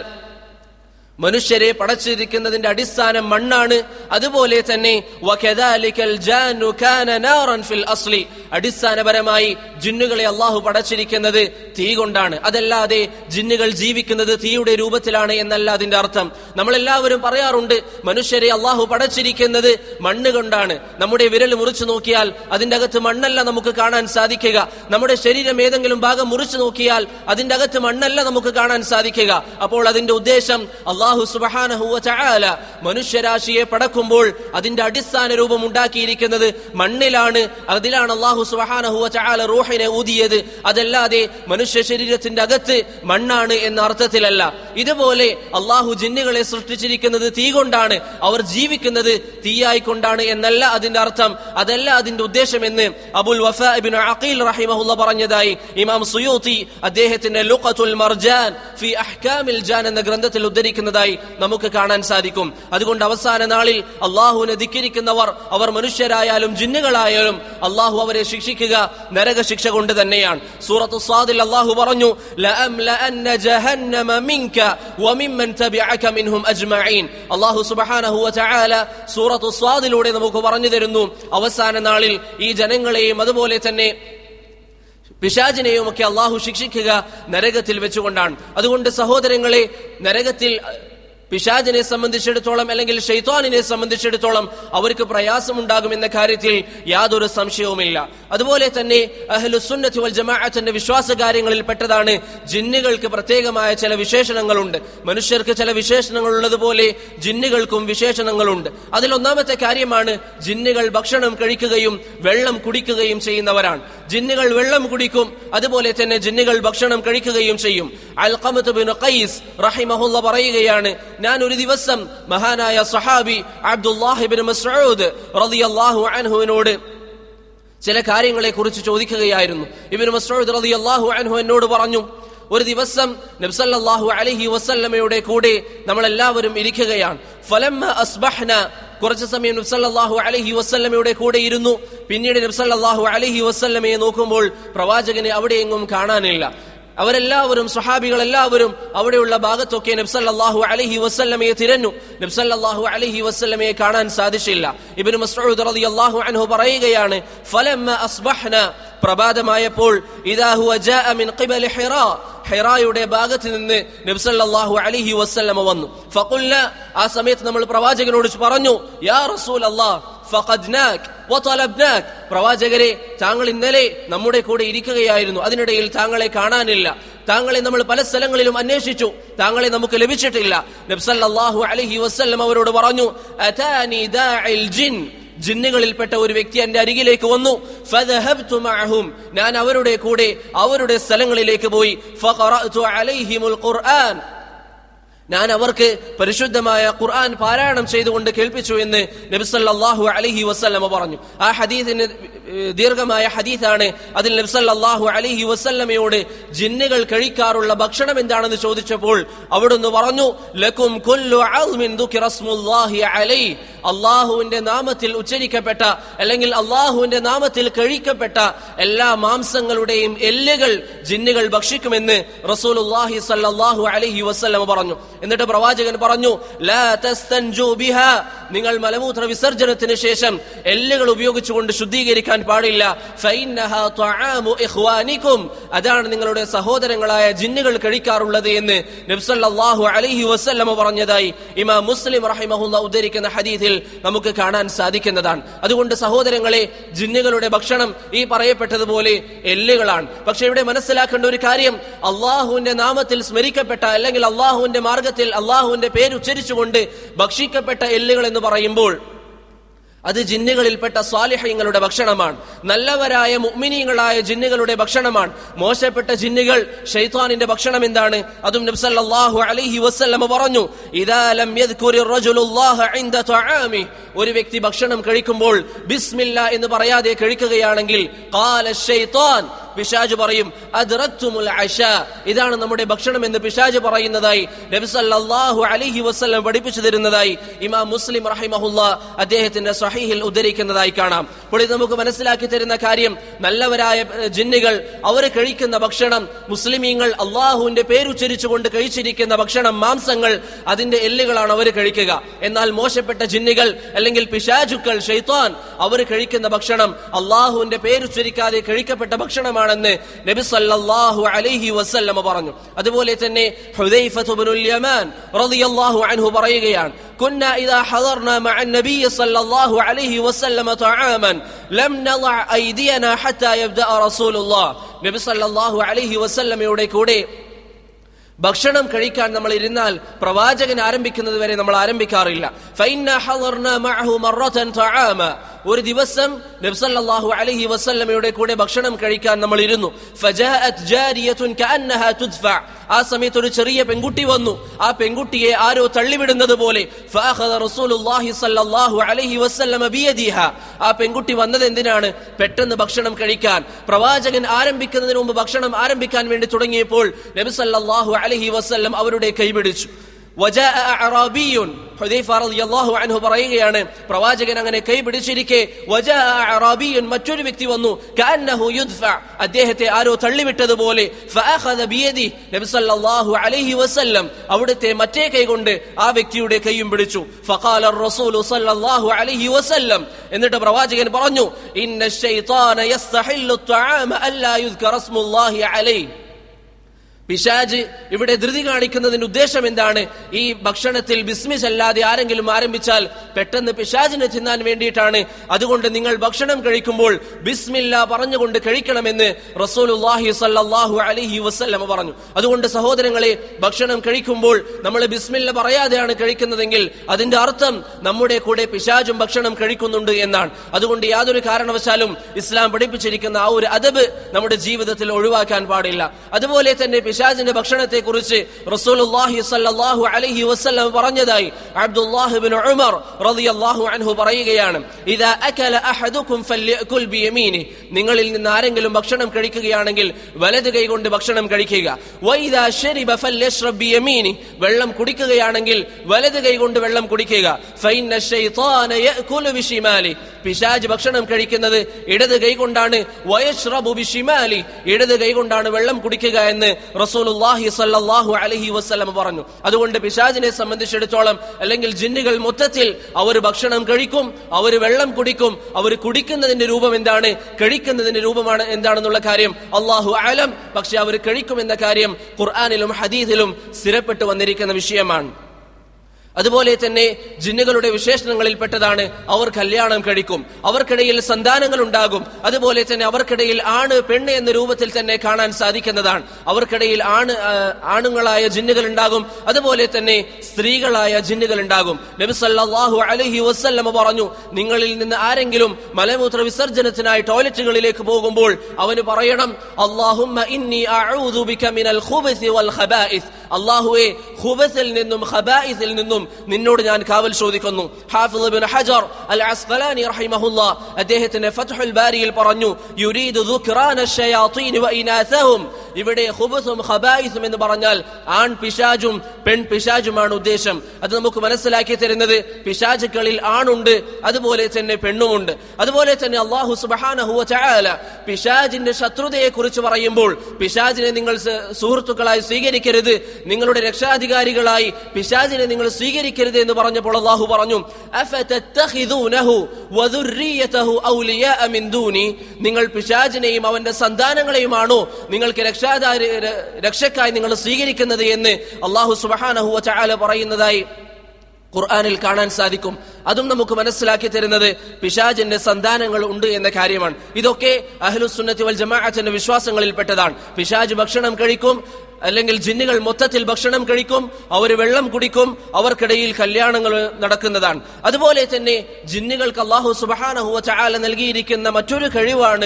മനുഷ്യരെ പടച്ചിരിക്കുന്നതിന്റെ അടിസ്ഥാനം മണ്ണാണ്. അതുപോലെ തന്നെ വകദാലികൽ ജാന്നു കാന നാറൻ ഫിൽ അസ്ലി. അടിസ്ഥാനപരമായി ജിന്നുകളെ അല്ലാഹു പടച്ചിരിക്കുന്നത് തീ കൊണ്ടാണ്. അതല്ലാതെ ജിന്നുകൾ ജീവിക്കുന്നത് തീയുടെ രൂപത്തിലാണ് എന്നല്ല അതിന്റെ അർത്ഥം. നമ്മളെല്ലാവരും പറയാറുണ്ട്, മനുഷ്യരെ അല്ലാഹു പടച്ചിരിക്കുന്നത് മണ്ണ് കൊണ്ടാണ്. നമ്മുടെ വിരൽ മുറിച്ചു നോക്കിയാൽ അതിന്റെ അകത്ത് മണ്ണല്ല നമുക്ക് കാണാൻ സാധിക്കുക. നമ്മുടെ ശരീരം ഏതെങ്കിലും ഭാഗം മുറിച്ചു നോക്കിയാൽ അതിന്റെ അകത്ത് മണ്ണല്ല നമുക്ക് കാണാൻ സാധിക്കുക. അപ്പോൾ അതിന്റെ ഉദ്ദേശം അല്ലാഹു സുബ്ഹാനഹു വ തആല മനുഷ്യരാശിയെ പടക്കുമ്പോൾ അതിന്റെ അടിസ്ഥാന രൂപം ഉണ്ടാക്കിയിരിക്കുന്നത് മണ്ണിലാണ്. അതിലാണ് അല്ലാഹു സുബ്ഹാനഹു വ തആല റൂഹിനെ ഊതിയത്. അതല്ലാതെ മനുഷ്യ ശരീരത്തിന്റെ അകത്ത് മണ്ണാണ് എന്ന അർത്ഥത്തിലല്ല. ഇതുപോലെ അല്ലാഹു ജിന്നുകളെ സൃഷ്ടിച്ചിരിക്കുന്നത് തീ കൊണ്ടാണ്, അവർ ജീവിക്കുന്നത് തീയായിക്കൊണ്ടാണ് എന്നല്ല അതിന്റെ അർത്ഥം. അതല്ല അതിന്റെ ഉദ്ദേശം എന്ന് അബുൽ വഫാ ഇബ്നു അഖീൽ റഹിമഹുല്ലാഹ് പറഞ്ഞതായി ഇമാം സുയൂത്തി അദ്ദേഹത്തിന്റെ ലുഖത്തുൽ മർജാൻ ഫി അഹ്കാമിൽ ജാൻ എന്ന ഗ്രന്ഥത്തിൽ ഉദ്ധരിക്കുന്നതായി നമുക്ക് കാണാൻ സാധിക്കും. അതുകൊണ്ട് അവസാന നാളിൽ അല്ലാഹുവിനെ ധിക്കരിക്കുന്നവർ, അവർ മനുഷ്യരായാലും ജിന്നുകളായാലും, അല്ലാഹു അവരെ ശിക്ഷിക്കുക നരക ശിക്ഷ കൊണ്ട് തന്നെയാണ്. സൂറത്തു സ്വാദിൽ അല്ലാഹു പറഞ്ഞു, ലഅംലഅന്ന ജഹന്നമ മിൻക വമിമ്മൻ തബിഅക മിൻഹും അജ്മഈൻ. അല്ലാഹു സുബ്ഹാനഹു വ തആല സൂറത്തു സ്വാദിലൂടെ നമുക്ക് പറഞ്ഞു തരുന്നു, അവസാന നാളിൽ ഈ ജനങ്ങളെയും അതുപോലെ തന്നെ പിശാചിനെയും ഒക്കെ അള്ളാഹു ശിക്ഷിക്കുക നരകത്തിൽ വെച്ചുകൊണ്ടാണ്. അതുകൊണ്ട് സഹോദരങ്ങളെ, നരകത്തിൽ പിശാചിനെ സംബന്ധിച്ചിടത്തോളം അല്ലെങ്കിൽ ശൈത്വാനിനെ സംബന്ധിച്ചിടത്തോളം അവർക്ക് പ്രയാസമുണ്ടാകുമെന്ന കാര്യത്തിൽ യാതൊരു സംശയവുമില്ല. അതുപോലെ തന്നെ അഹ്ലുസുന്നത്തി വൽ ജമാഅത്തിന്റെ വിശ്വാസകാര്യങ്ങളിൽ പെട്ടതാണ് ജിന്നുകൾക്ക് പ്രത്യേകമായ ചില വിശേഷണങ്ങളുണ്ട്. മനുഷ്യർക്ക് ചില വിശേഷണങ്ങൾ ഉള്ളതുപോലെ ജിന്നുകൾക്കും വിശേഷണങ്ങളുണ്ട്. അതിലൊന്നാമത്തെ കാര്യമാണ് ജിന്നുകൾ ഭക്ഷണം കഴിക്കുകയും വെള്ളം കുടിക്കുകയും ചെയ്യുന്നവരാണ്. ജിന്നുകൾ വെള്ളം കുടിക്കും, അതുപോലെ തന്നെ ജിന്നുകൾ ഭക്ഷണം കഴിക്കുകയും ചെയ്യും. അൽഖമത്ത് ബിൻ ഖൈസ് റഹിമഹുല്ല പറയുകയാണ്, ഞാൻ ഒരു ദിവസം മഹാനായ സഹാബി അബ്ദുല്ലാഹി ഇബ്നു മസ്ഊദ് റളിയല്ലാഹു അൻഹുവിനോട് ചില കാര്യങ്ങളെ കുറിച്ച് ചോദിക്കുകയായിരുന്നു. ഇബ്നു മസ്ഊദ് റളിയല്ലാഹു അൻഹു എന്നോട് പറഞ്ഞു, ഒരു ദിവസം നബി സല്ലല്ലാഹു അലൈഹി വസല്ലമയുടെ കൂടെ നമ്മളെല്ലാവരും ഇരിക്കുകയാണ്. ഫലമ്മ അസ്ബഹ്ന, കുറച്ചു സമയം നബി സല്ലല്ലാഹു അലൈഹി വസല്ലമയുടെ കൂടെ ഇരുന്നു. പിന്നീട് നബി സല്ലല്ലാഹു അലൈഹി വസല്ലമയെ നോക്കുമ്പോൾ പ്രവാചകനെ അവിടെയെങ്ങും കാണാനില്ല. അവരെല്ലാവരും സ്വഹാബികളെല്ലാവരും അവിടെയുള്ള ഭാഗത്തൊക്കെ നബി സല്ലല്ലാഹു അലൈഹി വസല്ലമയെ തിരഞ്ഞു. നബി സല്ലല്ലാഹു അലൈഹി വസല്ലമയെ കാണാൻ സാധിച്ചില്ല. ഇബ്നു മസ്ഊദ് റളിയല്ലാഹു അൻഹു പറയുകയാണ്, ഫലമ്മ അസ്ബഹ്ന, പ്രഭാതമായപ്പോൾ ഇദാ ഹുവ ജാഅ മിൻ ഖിബലി ഹിറാ, ഹിറായുടെ ഭാഗത്ത് നിന്ന് നബി സല്ലല്ലാഹു അലൈഹി വസല്ലമ വന്നു. ഫഖുൽന, ആ സമയത്ത് നമ്മൾ പ്രവാചകനോട് പറഞ്ഞു, യാ റസൂലല്ലാഹ് ഫഖദ്നാക് വതലബ്നാക്, പ്രവാചകരെ, താങ്കൾ ഇന്നലെ നമ്മുടെ കൂടെ ഇരിക്കുകയായിരുന്നു, അതിനിടയിൽ താങ്കളെ കാണാനില്ല. താങ്കളെ നമ്മൾ പല സ്ഥലങ്ങളിലും അന്വേഷിച്ചു, താങ്കളെ നമുക്ക് ലഭിച്ചിട്ടില്ല. നബി സല്ലല്ലാഹു അലൈഹി വസല്ലം അവരോട് പറഞ്ഞു, അതാനി ദാഇൽ ജിൻ, ജിന്നുകളിൽപ്പെട്ട ഒരു വ്യക്തി എന്റെ അരികിലേക്ക് വന്നു. ഫദഹബ്തു മഅഹും, ഞാൻ അവരുടെ കൂടെ അവരുടെ സ്ഥലങ്ങളിലേക്ക് പോയി. ഫഖറഅതു അലൈഹിമുൽ ഖുർആൻ, ഞാൻ അവർക്ക് പരിശുദ്ധമായ ഖുർആൻ പാരായണം ചെയ്തുകൊണ്ട് കേൾപ്പിച്ചു എന്ന് നബി സല്ലല്ലാഹു അലൈഹി വസല്ലമ പറഞ്ഞു. ആ ഹദീസിന് ദീർഘമായ ഹദീസാണ്. അതിൽ നബി സല്ലല്ലാഹു അലൈഹി വസല്ലമയോട് ജിന്നുകൾ കഴിക്കാറുള്ള ഭക്ഷണം എന്താണെന്ന് ചോദിച്ചപ്പോൾ അവിടുന്ന് പറഞ്ഞു, ലക്കും കുല്ലു അൽമിൻ ദുകിറ സ്മുല്ലാഹി അലൈഹി, അല്ലാഹുവിന്റെ നാമത്തിൽ ഉച്ചരിക്കപ്പെട്ട അല്ലെങ്കിൽ അല്ലാഹുവിന്റെ നാമത്തിൽ കഴിക്കപ്പെട്ട എല്ലാ മാംസങ്ങളുടെയും എല്ലുകൾ ജിന്നുകൾ ഭക്ഷിക്കുമെന്ന് റസൂലുള്ളാഹി സ്വല്ലല്ലാഹു അലൈഹി വസല്ലമ പറഞ്ഞു. എന്നിട്ട് പ്രവാചകൻ പറഞ്ഞു, ലാ തസ്തൻജു ബിഹാ, നിങ്ങൾ മലമൂത്ര വിസർജനത്തിന് ശേഷം എല്ലുകൾ ഉപയോഗിച്ചുകൊണ്ട് ശുദ്ധീകരിക്കാൻ പാടില്ല. ഫഇന്നഹാ തആമു ഇഖ്വാനികും, അതാണ് നിങ്ങളുടെ സഹോദരങ്ങളായ ജിന്നുകൾ കഴിക്കാറുള്ളത് എന്ന് നബി സല്ലല്ലാഹു അലൈഹി വസല്ലമ പറഞ്ഞതായി ഇമാം മുസ്ലിം റഹിമഹുല്ലാ ഉദ്ധരിക്കുന്ന ഹദീസിൽ നമുക്ക് കാണാൻ സാധിക്കുന്നതാണ്. അതുകൊണ്ട് സഹോദരങ്ങളെ, ജിന്നുകളുടെ ഭക്ഷണം ഈ പറയപ്പെട്ടതുപോലെ എല്ലുകളാണ്. പക്ഷെ ഇവിടെ മനസ്സിലാക്കേണ്ട ഒരു കാര്യം, അള്ളാഹുവിന്റെ നാമത്തിൽ സ്മരിക്കപ്പെട്ട അല്ലെങ്കിൽ അള്ളാഹുവിന്റെ മാർഗത്തിൽ അള്ളാഹുവിന്റെ പേരുച്ചരിച്ചുകൊണ്ട് ഭക്ഷിക്കപ്പെട്ട എല്ലുകൾ എന്ന് പറയുമ്പോൾ അത് ജിന്നുകളിൽപ്പെട്ട സ്വാലിഹീങ്ങളുടെ ഭക്ഷണമാണ്. നല്ലവരായ മുഅ്മിനീങ്ങളായ ജിന്നുകളുടെ ഭക്ഷണമാണ്. മോശപ്പെട്ട ജിന്നുകൾ ശൈത്വാനിന്റെ ഭക്ഷണം എന്താണ്? അതും നബി സല്ലല്ലാഹു അലൈഹി വസല്ലം പറഞ്ഞു, ഇദാ ലം യദ്കുരി റജുലുല്ലാഹ ഇൻദ തആമി, ഒരു വ്യക്തി ഭക്ഷണം കഴിക്കുമ്പോൾ ബിസ്മില്ലാ എന്ന് പറയാതെ കഴിക്കുകയാണെങ്കിൽ ഖാല ശൈത്വാൻ, പിശാച് പറയും, അദ്റക്തുമുൽ അശാ, ഇതാണ് നമ്മുടെ ഭക്ഷണം എന്ന് പിശാച് പറയുന്നതായി നബി സല്ലല്ലാഹു അലൈഹി വസല്ലം പഠിപ്പിച്ചു തരുന്നതായി ഇമാം മുസ്ലിം റഹിമഹുല്ലാ അദ്ദേഹത്തിന്റെ സ്വഹീഹിൽ ഉദ്ധരിക്കുന്നതായി കാണാം. അപ്പോൾ ഇത് നമുക്ക് മനസ്സിലാക്കി തരുന്ന കാര്യം, നല്ലവരായ ജിന്നുകൾ അവർ കഴിക്കുന്ന ഭക്ഷണം, മുസ്ലിമീങ്ങൾ അള്ളാഹുവിന്റെ പേരുച്ചരിച്ചുകൊണ്ട് കഴിച്ചിരിക്കുന്ന ഭക്ഷണം, മാംസങ്ങൾ, അതിന്റെ എല്ലുകളാണ് അവർ കഴിക്കുക. എന്നാൽ മോശപ്പെട്ട ജിന്നുകൾ അല്ലെങ്കിൽ പിശാചുക്കൾ, ശൈത്വാൻ, അവർ കഴിക്കുന്ന ഭക്ഷണം അള്ളാഹുവിന്റെ പേരുച്ചരിക്കാതെ കഴിക്കപ്പെട്ട ഭക്ഷണമാണെന്ന് നബി സല്ലല്ലാഹു അലൈഹി വസല്ലം പറഞ്ഞു. അതുപോലെ തന്നെ ഹുദൈഫത്ത് ഇബ്നുൽ യമാൻ റളിയല്ലാഹു അൻഹു പറയുകയാണ്, കുന്ന ഇദാ ഹദർനാ മഅൻ നബി സല്ലല്ലാഹു അലൈഹി വസല്ലം തആമൻ ലം നളഅ ഐദിയനാ ഹത്താ യബ്ദഅ റസൂലുള്ളാഹ്, നബി സല്ലല്ലാഹു അലൈഹി വസല്ലമയുടെ കൂടെ ഭക്ഷണം കഴിക്കാൻ നമ്മൾ ഇരുന്നാൽ പ്രവാചകൻ ആരംഭിക്കുന്നത് വരെ നമ്മൾ ആരംഭിക്കാറില്ല. ഫഇന്നാ ഹദർനാ മഅഹു മറത്തൻ തആമ, ഒരു ദിവസം നബി സല്ലല്ലാഹു അലൈഹി വസല്ലമയുടെ കൂടെ ഭക്ഷണം കഴിക്കാൻ നമ്മൾ ഇരുന്നു. ഫജാഅത് ജാരിയത്തുൻ കഅന്നഹാ തുദ്ഫഅ, ആ സമയത്ത് ഒരു ചെറിയ പെൺകുട്ടി വന്നു. ആ പെൺകുട്ടിയെ ആരോ തള്ളിവിടുന്നത് പോലെ ഫഅഖദ റസൂലുള്ളാഹി സല്ലല്ലാഹു അലൈഹി വസല്ലമ ബിയദിഹാ, ആ പെൺകുട്ടി വന്നത് എന്തിനാണ്? പെട്ടെന്ന് ഭക്ഷണം കഴിക്കാൻ. പ്രവാചകൻ ആരംഭിക്കുന്നതിന് മുമ്പ് ഭക്ഷണം ആരംഭിക്കാൻ വേണ്ടി തുടങ്ങിയപ്പോൾ നബി സല്ലല്ലാഹു അലൈഹി വസല്ലം അവരുടെ കൈപിടിച്ചു. വജാഅ അഅറാബിയ്യുൻ, ഹുദൈഫ റളിയല്ലാഹു അൻഹു പറയുകയാണ്, പ്രവാചകൻ അങ്ങനെ കൈ പിടിച്ചിരിക്കെ വജാഅ അഅറാബിയ്യുൻ, മറ്റൊരു വ്യക്തി വന്നു, കഅന്നഹു യുദ്ഫഅ, അദ്ദേഹത്തെ ആരോ തള്ളിവിട്ടതുപോലെ, ഫഅഖദ ബിയദി, നബി സല്ലല്ലാഹു അലൈഹി വസല്ലം അവിടുത്തെ മറ്റേ കൈ കൊണ്ട് ആ വ്യക്തിയുടെ കൈയും പിടിച്ചു. ഫഖാല റസൂലു സല്ലല്ലാഹു അലൈഹി വസല്ലം, എന്നിട്ട് പ്രവാചകൻ പറഞ്ഞു, ഇന്ന ശൈത്താന യസ്തഹില്ലു അത്അമ അല്ലാ യുദ്കറ സ്മുല്ലാഹി അലൈഹി. പിശാച് ഇവിടെ ധൃതി കാണിക്കുന്നതിന്റെ ഉദ്ദേശം എന്താണ്? ഈ ഭക്ഷണത്തിൽ ബിസ്മിസ് അല്ലാതെ ആരെങ്കിലും ആരംഭിച്ചാൽ പെട്ടെന്ന് പിശാചിനെ തിന്നാൻ വേണ്ടിയിട്ടാണ്. അതുകൊണ്ട് നിങ്ങൾ ഭക്ഷണം കഴിക്കുമ്പോൾ ബിസ്മില്ല പറഞ്ഞുകൊണ്ട് കഴിക്കണമെന്ന് റസൂലുള്ളാഹി സ്വല്ലല്ലാഹു അലൈഹി വസല്ലം പറഞ്ഞു. അതുകൊണ്ട് സഹോദരങ്ങളെ, ഭക്ഷണം കഴിക്കുമ്പോൾ നമ്മൾ ബിസ്മില്ല പറയാതെയാണ് കഴിക്കുന്നതെങ്കിൽ അതിന്റെ അർത്ഥം നമ്മുടെ കൂടെ പിശാചും ഭക്ഷണം കഴിക്കുന്നുണ്ട് എന്നാണ്. അതുകൊണ്ട് യാതൊരു കാരണവശാലും ഇസ്ലാം പഠിപ്പിച്ചിരിക്കുന്ന ആ ഒരു അദബ് നമ്മുടെ ജീവിതത്തിൽ ഒഴിവാക്കാൻ പാടില്ല. അതുപോലെ തന്നെ പിശാചിന്റെ ഭക്ഷണത്തെ കുറിച്ച് റസൂലുള്ളാഹി സ്വല്ലല്ലാഹു അലൈഹി വസല്ലം പറഞ്ഞതായി അബ്ദുല്ലാഹ് ഇബ്നു ഉമർ റളിയല്ലാഹു അൻഹു പറയുകയാണ്, ഇദാ അകല അഹദുകും ഫല്യഅകുൽ ബിയമീനി, നിങ്ങളിൽ നിന്ന് ആരെങ്കിലും ഭക്ഷണം കഴിക്കുകയാണെങ്കിൽ വലത് കൈ കൊണ്ട് ഭക്ഷണം കഴിക്കുക. വഇദാ ശരിബ ഫല്യശ്റബ് ബിയമീനി, വെള്ളം കുടിക്കുകയാണെങ്കിൽ വലത് കൈ കൊണ്ട് വെള്ളം കുടിക്കുക. ഫഇന്ന ശൈത്താന യഅകുലു ബിശിമാലി, പിശാച് ഭക്ഷണം കഴിക്കുന്നത് ഇടത് കൈ കൊണ്ടാണ്. വയശ്റബു ബിശിമാലി, ഇടത് കൈ കൊണ്ടാണ് വെള്ളം കുടിക്കുക എന്ന് റസൂലുള്ളാഹി സ്വല്ലല്ലാഹു അലൈഹി വസല്ലം പറഞ്ഞു. അതുകൊണ്ട് പിശാചിനെ സംബന്ധിച്ചിടത്തോളം, അല്ലെങ്കിൽ ജിന്നുകൾ മൊത്തത്തിൽ അവർ ഭക്ഷണം കഴിക്കും, അവർ വെള്ളം കുടിക്കും. അവർ കുടിക്കുന്നതിന്റെ രൂപം എന്താണ്, കഴിക്കുന്നതിന്റെ രൂപമാണ് എന്താണെന്നുള്ള കാര്യം അല്ലാഹു അലം. പക്ഷെ അവർ കഴിക്കുമെന്ന കാര്യം ഖുർആനിലും ഹദീസിലും സ്ഥിരപ്പെട്ടു വന്നിരിക്കുന്ന വിഷയമാണ്. അതുപോലെ തന്നെ ജിന്നുകളുടെ വിശേഷണങ്ങളിൽപ്പെട്ടതാണ് അവർ കല്യാണം കഴിക്കും, അവർക്കിടയിൽ സന്താനങ്ങൾ ഉണ്ടാകും. അതുപോലെ തന്നെ അവർക്കിടയിൽ ആണ് പെണ്ണ് എന്ന രൂപത്തിൽ തന്നെ കാണാൻ സാധിക്കുന്നതാണ്. അവർക്കിടയിൽ ആണുങ്ങളായ ജിന്നുകൾ ഉണ്ടാകും, അതുപോലെ തന്നെ സ്ത്രീകളായ ജിന്നുകൾ ഉണ്ടാകും. നബി സല്ലല്ലാഹു അലൈഹി വസല്ലം പറഞ്ഞു, നിങ്ങളിൽ നിന്ന് ആരെങ്കിലും മലമൂത്ര വിസർജനത്തിനായി ടോയ്ലറ്റുകളിലേക്ക് പോകുമ്പോൾ അവന് പറയണം, അല്ലാഹുമ്മ ഇന്നി അഊദു ബിക മിനൽ ഖുബസി വൽ ഖബായിസ്, അല്ലാഹുവേ ഖുബസിൽ നിന്നും ഖബായിസിൽ നിന്നും നിന്നോട് ഞാൻ കാവൽ ചോദിക്കുന്നു. ഹാഫിദ് ഇബ്നു ഹജർ അൽ അസ്ഖലാനി റഹിമഹുല്ലാഹ് അദ്ദേഹത്തിന്റെ ഫത്ഹുൽ ബാരിയിൽ പറഞ്ഞു, യുരീദു ദുക്റാന അശ്ശയാതീൻ വ ഇനാസഹും, ഇവിടെ ഖുബസും ഖബായിസും എന്ന് പറഞ്ഞാൽ ആൺ പിശാചും പെൺ പിശാചുമാണ് ഉദ്ദേശം. അത് നമുക്ക് മനസ്സിലാക്കി തരുന്നത് പിശാചുക്കളിൽ ആണുണ്ട്, അതുപോലെ തന്നെ പെണ്ണുമുണ്ട്. അതുപോലെ തന്നെ അല്ലാഹു സുബ്ഹാനഹു വ തആല പിശാചിന്റെ ശത്രുതയെ കുറിച്ച് പറയുമ്പോൾ, പിശാചിനെ നിങ്ങൾ സുഹൃത്തുക്കളായി സ്വീകരിക്കരുത്, നിങ്ങളുടെ രക്ഷാധികാരികളായി പിശാചിനെ നിങ്ങൾ സ്വീകരിക്കരുത് എന്ന് പറഞ്ഞപ്പോൾ അല്ലാഹു പറഞ്ഞു, അഫതത്തഖിദൂനഹു വദുർരിയതഹു ഔലിയാ മിൻ ദൂനി, നിങ്ങൾ പിശാചിനെയും അവന്റെ സന്താനങ്ങളെയുമാണോ നിങ്ങൾക്ക് രക്ഷക്കായി നിങ്ങൾ സ്വീകരിക്കുന്നത് എന്ന് അല്ലാഹു സുബ്ഹാനഹു വ തആല പറയുന്നതായി ഖുർആനിൽ കാണാൻ സാധിക്കും. അതും നമുക്ക് മനസ്സിലാക്കി തരുന്നത് പിശാചിന്റെ സന്താനങ്ങൾ ഉണ്ട് എന്ന കാര്യമാണ്. ഇതൊക്കെ അഹ്ലുസുന്നത്തി വൽ ജമാഅത്തിന്റെ വിശ്വാസങ്ങളിൽപ്പെട്ടതാണ്. പിശാച് ഭക്ഷണം കഴിക്കും, അല്ലെങ്കിൽ ജിന്നുകൾ മൊത്തത്തിൽ ഭക്ഷണം കഴിക്കും, അവർ വെള്ളം കുടിക്കും, അവർക്കിടയിൽ കല്യാണങ്ങൾ നടക്കുന്നതാണ്. അതുപോലെ തന്നെ ജിന്നുകൾക്ക് അല്ലാഹു സുബ്ഹാനഹു വ തആല നൽകിയിരിക്കുന്ന മറ്റൊരു കഴിവാണ്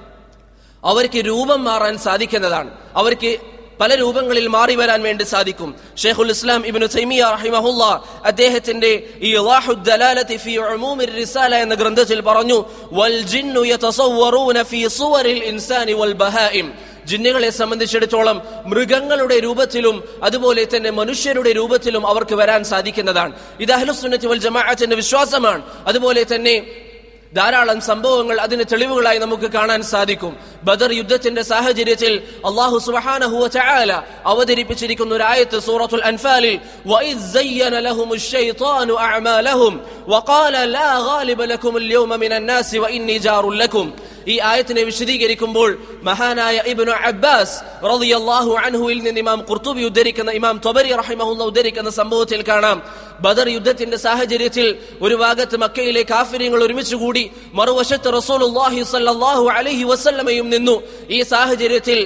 അവർക്ക് രൂപം മാറാൻ സാധിക്കുന്നതാണ്. അവർക്ക് പല രൂപങ്ങളിൽ മാറി വരാൻ വേണ്ടി സാധിക്കും. ഷെയ്ഖുൽ ഇസ്ലാം ഇബ്നു തൈമിയ റഹിമഹുല്ലാഹ് അദ്ദേഹത്തിന്റെ ഇളാഹുദ് ദലാലത്തി ഫീ ഉമൂമിർ റിസാല എന്ന ഗ്രന്ഥത്തിൽ പറഞ്ഞു, വൽ ജിന്നു യതസവ്വറൂന ഫീ സുവറിൽ ഇൻസാനി വൽ ബഹായിം, ജിന്നുകളെ സംബന്ധിച്ചിടത്തോളം മൃഗങ്ങളുടെ രൂപത്തിലും അതുപോലെ തന്നെ മനുഷ്യരുടെ രൂപത്തിലും അവർക്ക് വരാൻ സാധിക്കുന്നതാണ്. ഇത് അഹ്ലുസുന്നത്തി വൽ ജമാഅത്തിന്റെ വിശ്വാസമാണ്. അതുപോലെ തന്നെ ധാരാളം സംഭവങ്ങൾ അതിന് തെളിവുകളായി നമുക്ക് കാണാൻ സാധിക്കും. ബദർ യുദ്ധത്തിന്റെ സാഹചര്യത്തിൽ അല്ലാഹു സുബ്ഹാനഹു വ തആല അവതരിപ്പിച്ചിരിക്കുന്ന ഒരു ആയത്ത് സൂറത്തുൽ അൻഫാലിൽ, വഇദ് സയ്യന ലഹുമുശ് ശൈത്താനു അഅമാലഹും വഖാല ലാ ഗാലിബ ലകുമുൽ യൗമ മിനൻ നാസി വഇന്നി ജാറുൽ ലക്കും. ഈ ആയത്തിനെ വിശദീകരിക്കുമ്പോൾ മഹാനായ ഇബ്നു അബ്ബാസ് റളിയല്ലാഹു അൻഹുവിൽ നിന്ന് ഇമാം ഖുർതുബി ഉദ്ധരിക്കുന്ന, ഇമാം തബരി റഹിമഹുല്ലാഹ് ഉദ്ധരിക്കുന്ന സംഭവത്തിൽ കാണാം, ബദർ യുദ്ധത്തിന്റെ സാഹചര്യത്തിൽ ഒരു ഭാഗത്ത് മക്കയിലെ കാഫിര്യങ്ങൾ ഒരുമിച്ച് കൂടി, മറുവശത്ത് റസൂലുള്ളാഹി സ്വല്ലല്ലാഹു അലൈഹി വസല്ലമയും നിന്നു. ഈ സാഹചര്യത്തിൽ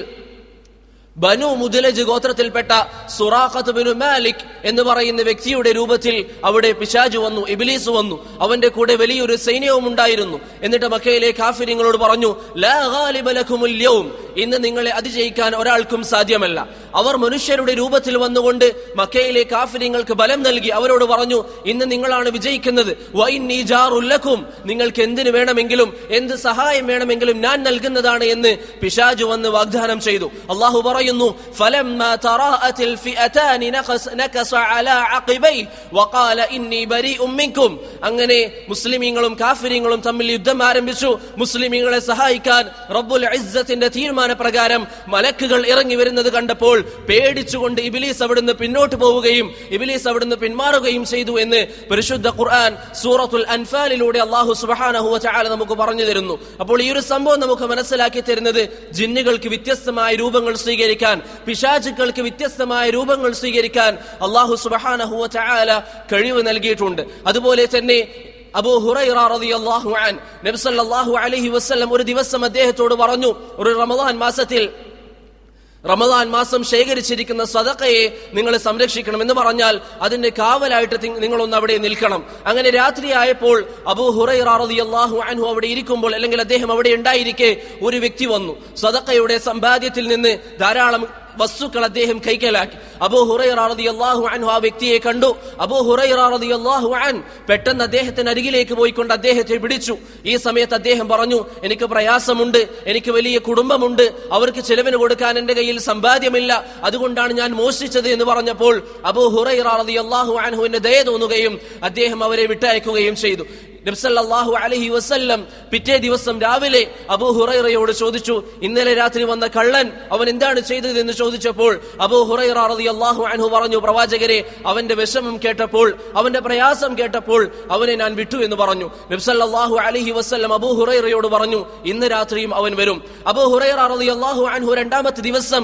ബനു മുദ്ലജ് ഗോത്രത്തിൽപ്പെട്ട സുറാഖത്ത് ബിനു മാലിക് എന്ന് പറയുന്ന വ്യക്തിയുടെ രൂപത്തിൽ അവിടെ പിശാച് വന്നു, ഇബ്ലീസ് വന്നു. അവന്റെ കൂടെ വലിയൊരു സൈന്യവും ഉണ്ടായിരുന്നു. എന്നിട്ട് മക്കയിലെ കാഫിര്യങ്ങളോട് പറഞ്ഞു, ലാ ഗാലിബ ലകുമുൽ യൗം, ഇന്ന് നിങ്ങളെ അതിജയിക്കാൻ ഒരാൾക്കും സാധ്യമല്ല. അവർ മനുഷ്യരുടെ രൂപത്തിൽ വന്നുകൊണ്ട് മക്കയിലെ കാഫിര്യങ്ങൾക്ക് ബലം നൽകി. അവരോട് പറഞ്ഞു, ഇന്ന് നിങ്ങളാണ് വിജയിക്കുന്നത്. വഇന്നി ജാറുൽ ലക്കും, നിങ്ങൾക്ക് എന്തിനു വേണമെങ്കിലും എന്ത് സഹായം വേണമെങ്കിലും ഞാൻ നൽകുന്നതാണ് എന്ന് പിശാച് വന്ന് വാഗ്ദാനം ചെയ്തു. അല്ലാഹു പറയുന്നു, ഫലമ്മാ തറാഅത്തിൽ ഫിഅതാനി നഖസ ഫനകസ അലാ അഖിബൈ വഖാല ഇന്നി ബരീഉം മിൻകും. അങ്ങനെ മുസ്ലിമീങ്ങളും കാഫിരീങ്ങളും തമ്മിൽ യുദ്ധം ആരംഭിച്ചു. മുസ്ലിമീങ്ങളെ സഹായിക്കാൻ റബ്ബുൽ ഇസ്സത്തിന്റെ തീരുമാനപ്രകാരം മലക്കുകൾ ഇറങ്ങി വരുന്നത് കണ്ടപ്പോൾ പേടിച്ചുകൊണ്ട് ഇബ്ലീസ് അവിടുന്ന് പിന്നോട്ട് പോവുകയും ഇബ്ലീസ് അവിടുന്ന് പിന്മാറുകയും ചെയ്തു എന്ന് പരിശുദ്ധ ഖുർആൻ സൂറത്തുൽ അൻഫാലിലൂടെ അല്ലാഹു സുബ്ഹാനഹു വ തആല നമുക്ക് പറഞ്ഞു തരുന്നു. അപ്പോൾ ഈ ഒരു സംഭവം നമുക്ക് മനസ്സിലാക്കി തരുന്നത് ജിന്നുകൾക്ക് വ്യത്യസ്തമായ രൂപങ്ങൾ സ്വീകരിക്കാൻ, പിശാചുക്കൾക്ക് വ്യത്യസ്തമായ രൂപങ്ങൾ സ്വീകരിക്കാൻ അല്ലാഹു സുബ്ഹാനഹു വ തആല കഴിവ് നൽകിയിട്ടുണ്ട്. അതുപോലെ തന്നെ അബൂ ഹുറൈറ റളിയല്ലാഹു അൻഹു നബി സല്ലല്ലാഹു അലൈഹി വസല്ലം ഒരു ദിവസം അദ്ദേഹത്തോട് പറഞ്ഞു, ഒരു റമദാൻ മാസം ശേഖരിച്ചിരിക്കുന്ന സദഖയെ നിങ്ങൾ സംരക്ഷിക്കണം എന്ന് പറഞ്ഞാൽ അതിന്റെ കാവലായിട്ട് നിങ്ങളൊന്ന് അവിടെ നിൽക്കണം. അങ്ങനെ രാത്രിയായപ്പോൾ അബൂ ഹുറൈറ റളിയല്ലാഹു അൻഹു അവിടെ ഇരിക്കുമ്പോൾ, അല്ലെങ്കിൽ അദ്ദേഹം അവിടെ ഉണ്ടായിരിക്കെ ഒരു വ്യക്തി വന്നു. സദഖയുടെ സമ്പാദ്യത്തിൽ നിന്ന് ധാരാളം വസ്തുക്കൾ അദ്ദേഹം കൈക്കലാക്കി. അബൂ ഹുറൈറ റളിയല്ലാഹു അൻഹു ആ വ്യക്തിയെ കണ്ടു. അബൂ ഹുറൈറ റളിയല്ലാഹു അൻഹു പെട്ടെന്ന് അദ്ദേഹത്തിന്റെ അരികിലേക്ക് പോയിക്കൊണ്ട് അദ്ദേഹത്തെ പിടിച്ചു. ഈ സമയത്ത് അദ്ദേഹം പറഞ്ഞു, എനിക്ക് പ്രയാസമുണ്ട്, എനിക്ക് വലിയ കുടുംബമുണ്ട്, അവർക്ക് ചെലവിന് കൊടുക്കാൻ എന്റെ കയ്യിൽ സമ്പാദ്യമില്ല, അതുകൊണ്ടാണ് ഞാൻ മോഷ്ടിച്ചത് എന്ന് പറഞ്ഞപ്പോൾ അബൂ ഹുറൈറ റളിയല്ലാഹു അൻഹുവിന് ദയ തോന്നുകയും അദ്ദേഹം അവരെ വിട്ടയക്കുകയും ചെയ്തു. നബി സല്ലല്ലാഹു അലൈഹി വസല്ലം പിറ്റേ ദിവസം രാവിലെ അബൂ ഹുറൈറയോട് ചോദിച്ചു, ഇന്നലെ രാത്രി വന്ന കള്ളൻ അവൻ എന്താണ് ചെയ്തതെന്ന് ചോദിച്ചപ്പോൾ അബൂ ഹുറൈറ റളിയല്ലാഹു അൻഹു പറഞ്ഞു, പ്രവാചകരെ, അവന്റെ വിഷമം കേട്ടപ്പോൾ, അവന്റെ പ്രയാസം കേട്ടപ്പോൾ അവനെ ഞാൻ വിട്ടു എന്ന് പറഞ്ഞു. നബി സല്ലല്ലാഹു അലൈഹി വസല്ലം അബൂ ഹുറൈറയോട് പറഞ്ഞു, ഇന്ന് രാത്രിയും അവൻ വരും. അബൂ ഹുറൈറ റളിയല്ലാഹു അൻഹു രണ്ടാമത്തെ ദിവസം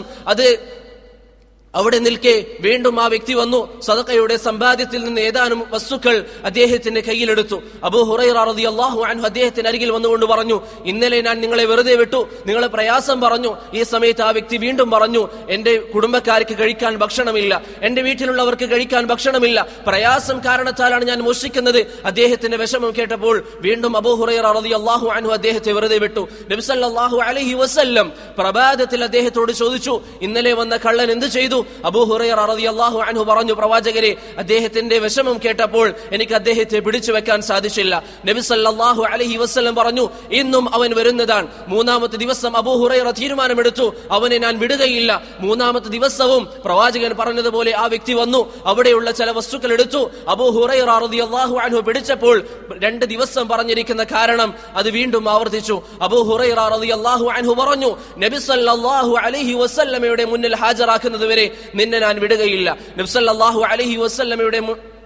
അവിടെ നിൽക്കെ വീണ്ടും ആ വ്യക്തി വന്നു. സദഖയുടെ സമ്പാദ്യത്തിൽ നിന്ന് ഏതാനും വസ്തുക്കൾ അദ്ദേഹത്തിന്റെ കയ്യിലെടുത്തു. അബൂ ഹുറൈറ റളിയല്ലാഹു അൻഹു അദ്ദേഹത്തിന്റെ അരികിൽ വന്നുകൊണ്ട് പറഞ്ഞു, ഇന്നലെ ഞാൻ നിങ്ങളെ വെറുതെ വിട്ടു, നിങ്ങളെ പ്രയാസം പറഞ്ഞു. ഈ സമയത്ത് ആ വ്യക്തി വീണ്ടും പറഞ്ഞു, എന്റെ കുടുംബക്കാർക്ക് കഴിക്കാൻ ഭക്ഷണമില്ല, എന്റെ വീട്ടിലുള്ളവർക്ക് കഴിക്കാൻ ഭക്ഷണമില്ല, പ്രയാസം കാരണത്താലാണ് ഞാൻ മോഷ്ടിക്കുന്നത്. അദ്ദേഹത്തിന്റെ വിഷമം കേട്ടപ്പോൾ വീണ്ടും അബൂ ഹുറൈറ റളിയല്ലാഹു അൻഹു അദ്ദേഹത്തെ വെറുതെ വിട്ടു. നബി സല്ലല്ലാഹു അലൈഹി വസല്ലം പ്രഭാതത്തിൽ അദ്ദേഹത്തോട് ചോദിച്ചു, ഇന്നലെ വന്ന കള്ളൻ എന്ത് ചെയ്തു? അബൂ ഹുറൈറ റളിയല്ലാഹു അൻഹു പറഞ്ഞു, പ്രവാചകരെ, അദ്ദേഹത്തിന്റെ വിഷമം കേട്ടപ്പോൾ എനിക്ക് അദ്ദേഹത്തെ പിടിച്ചു വെക്കാൻ സാധിച്ചില്ല. നബി സല്ലല്ലാഹു അലൈഹി വസല്ലം പറഞ്ഞു, ഇന്നും അവൻ വരുന്നതാണ്. മൂന്നാമത്തെ ദിവസം അബൂ ഹുറൈറ തീരുമാനമെടുത്തു, അവനെ ഞാൻ വിടുകയില്ല. മൂന്നാമത്തെ ദിവസവും പ്രവാചകൻ പറഞ്ഞതുപോലെ ആ വ്യക്തി വന്നു, അവിടെയുള്ള ചില വസ്തുക്കൾ എടുത്തു. അബൂ ഹുറൈറ റളിയല്ലാഹു അൻഹു പിടിച്ചപ്പോൾ 2 ദിവസം പറഞ്ഞിരിക്കുന്ന കാരണം അത് വീണ്ടും ആവർത്തിച്ചു. അബൂ ഹുറൈറ റളിയല്ലാഹു അൻഹു പറഞ്ഞു, നബി സല്ലല്ലാഹു അലൈഹി വസല്ലമയുടെ മുന്നിൽ ഹാജരാക്കുന്നതുവരെ നിന്നെ ഞാൻ വിടുകയില്ല. നബി സല്ലല്ലാഹു അലൈഹി വസല്ലമയുടെ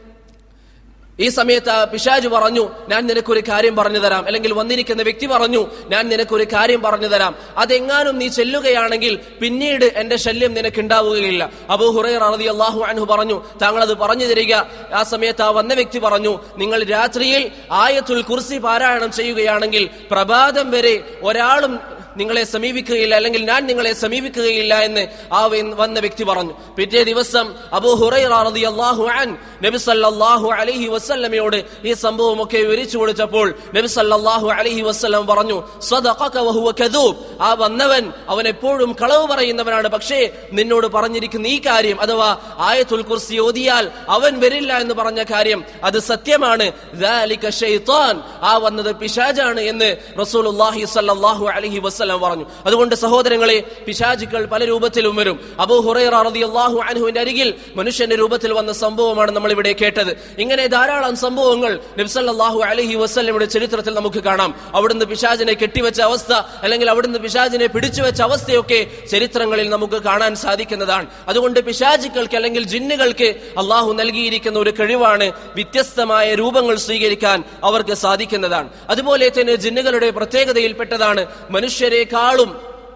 ഈ സമയത്ത് പിശാച് പറഞ്ഞു, ഞാൻ നിനക്കൊരു കാര്യം പറഞ്ഞു തരാം. അല്ലെങ്കിൽ വന്നിരിക്കുന്ന വ്യക്തി പറഞ്ഞു, ഞാൻ നിനക്കൊരു കാര്യം പറഞ്ഞു തരാം, അതെങ്ങാനും നീ ചെല്ലുകയാണെങ്കിൽ പിന്നീട് എന്റെ ശല്യം നിനക്ക് ഉണ്ടാവുകയില്ല. അബൂ ഹുറൈറ റളിയല്ലാഹു അൻഹു പറഞ്ഞു, താങ്കൾ അത് പറഞ്ഞു തരിക. ആ സമയത്ത് ആ വന്ന വ്യക്തി പറഞ്ഞു, നിങ്ങൾ രാത്രിയിൽ ആയത്തുൽ കുർസി പാരായണം ചെയ്യുകയാണെങ്കിൽ പ്രഭാതം വരെ ഒരാളും നിങ്ങളെ സമീപിക്കുകയില്ല, അല്ലെങ്കിൽ ഞാൻ നിങ്ങളെ സമീപിക്കുകയില്ല എന്ന് ആ വന്ന വ്യക്തി പറഞ്ഞു. പിറ്റേ ദിവസം അബൂ ഹുറൈറ റളിയല്ലാഹു അൻഹു നബി സല്ലല്ലാഹു അലൈഹി വസല്ലമയോട് ഈ സംഭവമൊക്കെ വിവരിച്ചു കൊടുത്തപ്പോൾ നബി സല്ലല്ലാഹു അലൈഹി വസല്ലം പറഞ്ഞു, സദഖക വഹുവ കദൂബ്. ആ വന്നവൻ അവൻ എപ്പോഴും കളവ് പറയുന്നവനാണ്, പക്ഷേ നിന്നോട് പറഞ്ഞിരിക്കുന്ന ഈ കാര്യം, അഥവാ ആയത്തുൽ കുർസി ഓതിയാൽ അവൻ വരില്ല എന്ന് പറഞ്ഞ കാര്യം അത് സത്യമാണ്. ദാലിക ശൈത്താൻ, ആ വന്നത് പിശാചാണ് എന്ന് റസൂലുള്ളാഹി സ്വല്ലല്ലാഹു അലൈഹി വസല്ലം പറഞ്ഞു. അതുകൊണ്ട് സഹോദരങ്ങളെ, പിശാചുക്കൾ പല രൂപത്തിലും വരും. അബൂ ഹുറൈറ റളിയല്ലാഹു അൻഹുവിന്റെ അരികിൽ മനുഷ്യന്റെ രൂപത്തിൽ വന്ന സംഭവമാണ് നമ്മൾ ഇവിടെ കേട്ടത്. ഇങ്ങനെ ധാരാളം സംഭവങ്ങൾ നബി സല്ലല്ലാഹു അലൈഹി വസല്ലമയുടെ ചരിത്രത്തിൽ നമുക്ക് കാണാം. അവിടുന്ന് പിശാചിനെ കെട്ടിവെച്ച അവസ്ഥ, അല്ലെങ്കിൽ അവിടുന്ന് പിശാചിനെ പിടിച്ചുവെച്ച അവസ്ഥയൊക്കെ ചരിത്രങ്ങളിൽ നമുക്ക് കാണാൻ സാധിക്കുന്നതാണ്. അതുകൊണ്ട് പിശാചുക്കൾക്ക് അല്ലെങ്കിൽ ജിന്നുകൾക്ക് അള്ളാഹു നൽകിയിരിക്കുന്ന ഒരു കഴിവാണ് വ്യത്യസ്തമായ രൂപങ്ങൾ സ്വീകരിക്കാൻ അവർക്ക് സാധിക്കുന്നതാണ്. അതുപോലെ തന്നെ ജിന്നുകളുടെ പ്രത്യേകതയിൽപ്പെട്ടതാണ് മനുഷ്യരെക്കാളും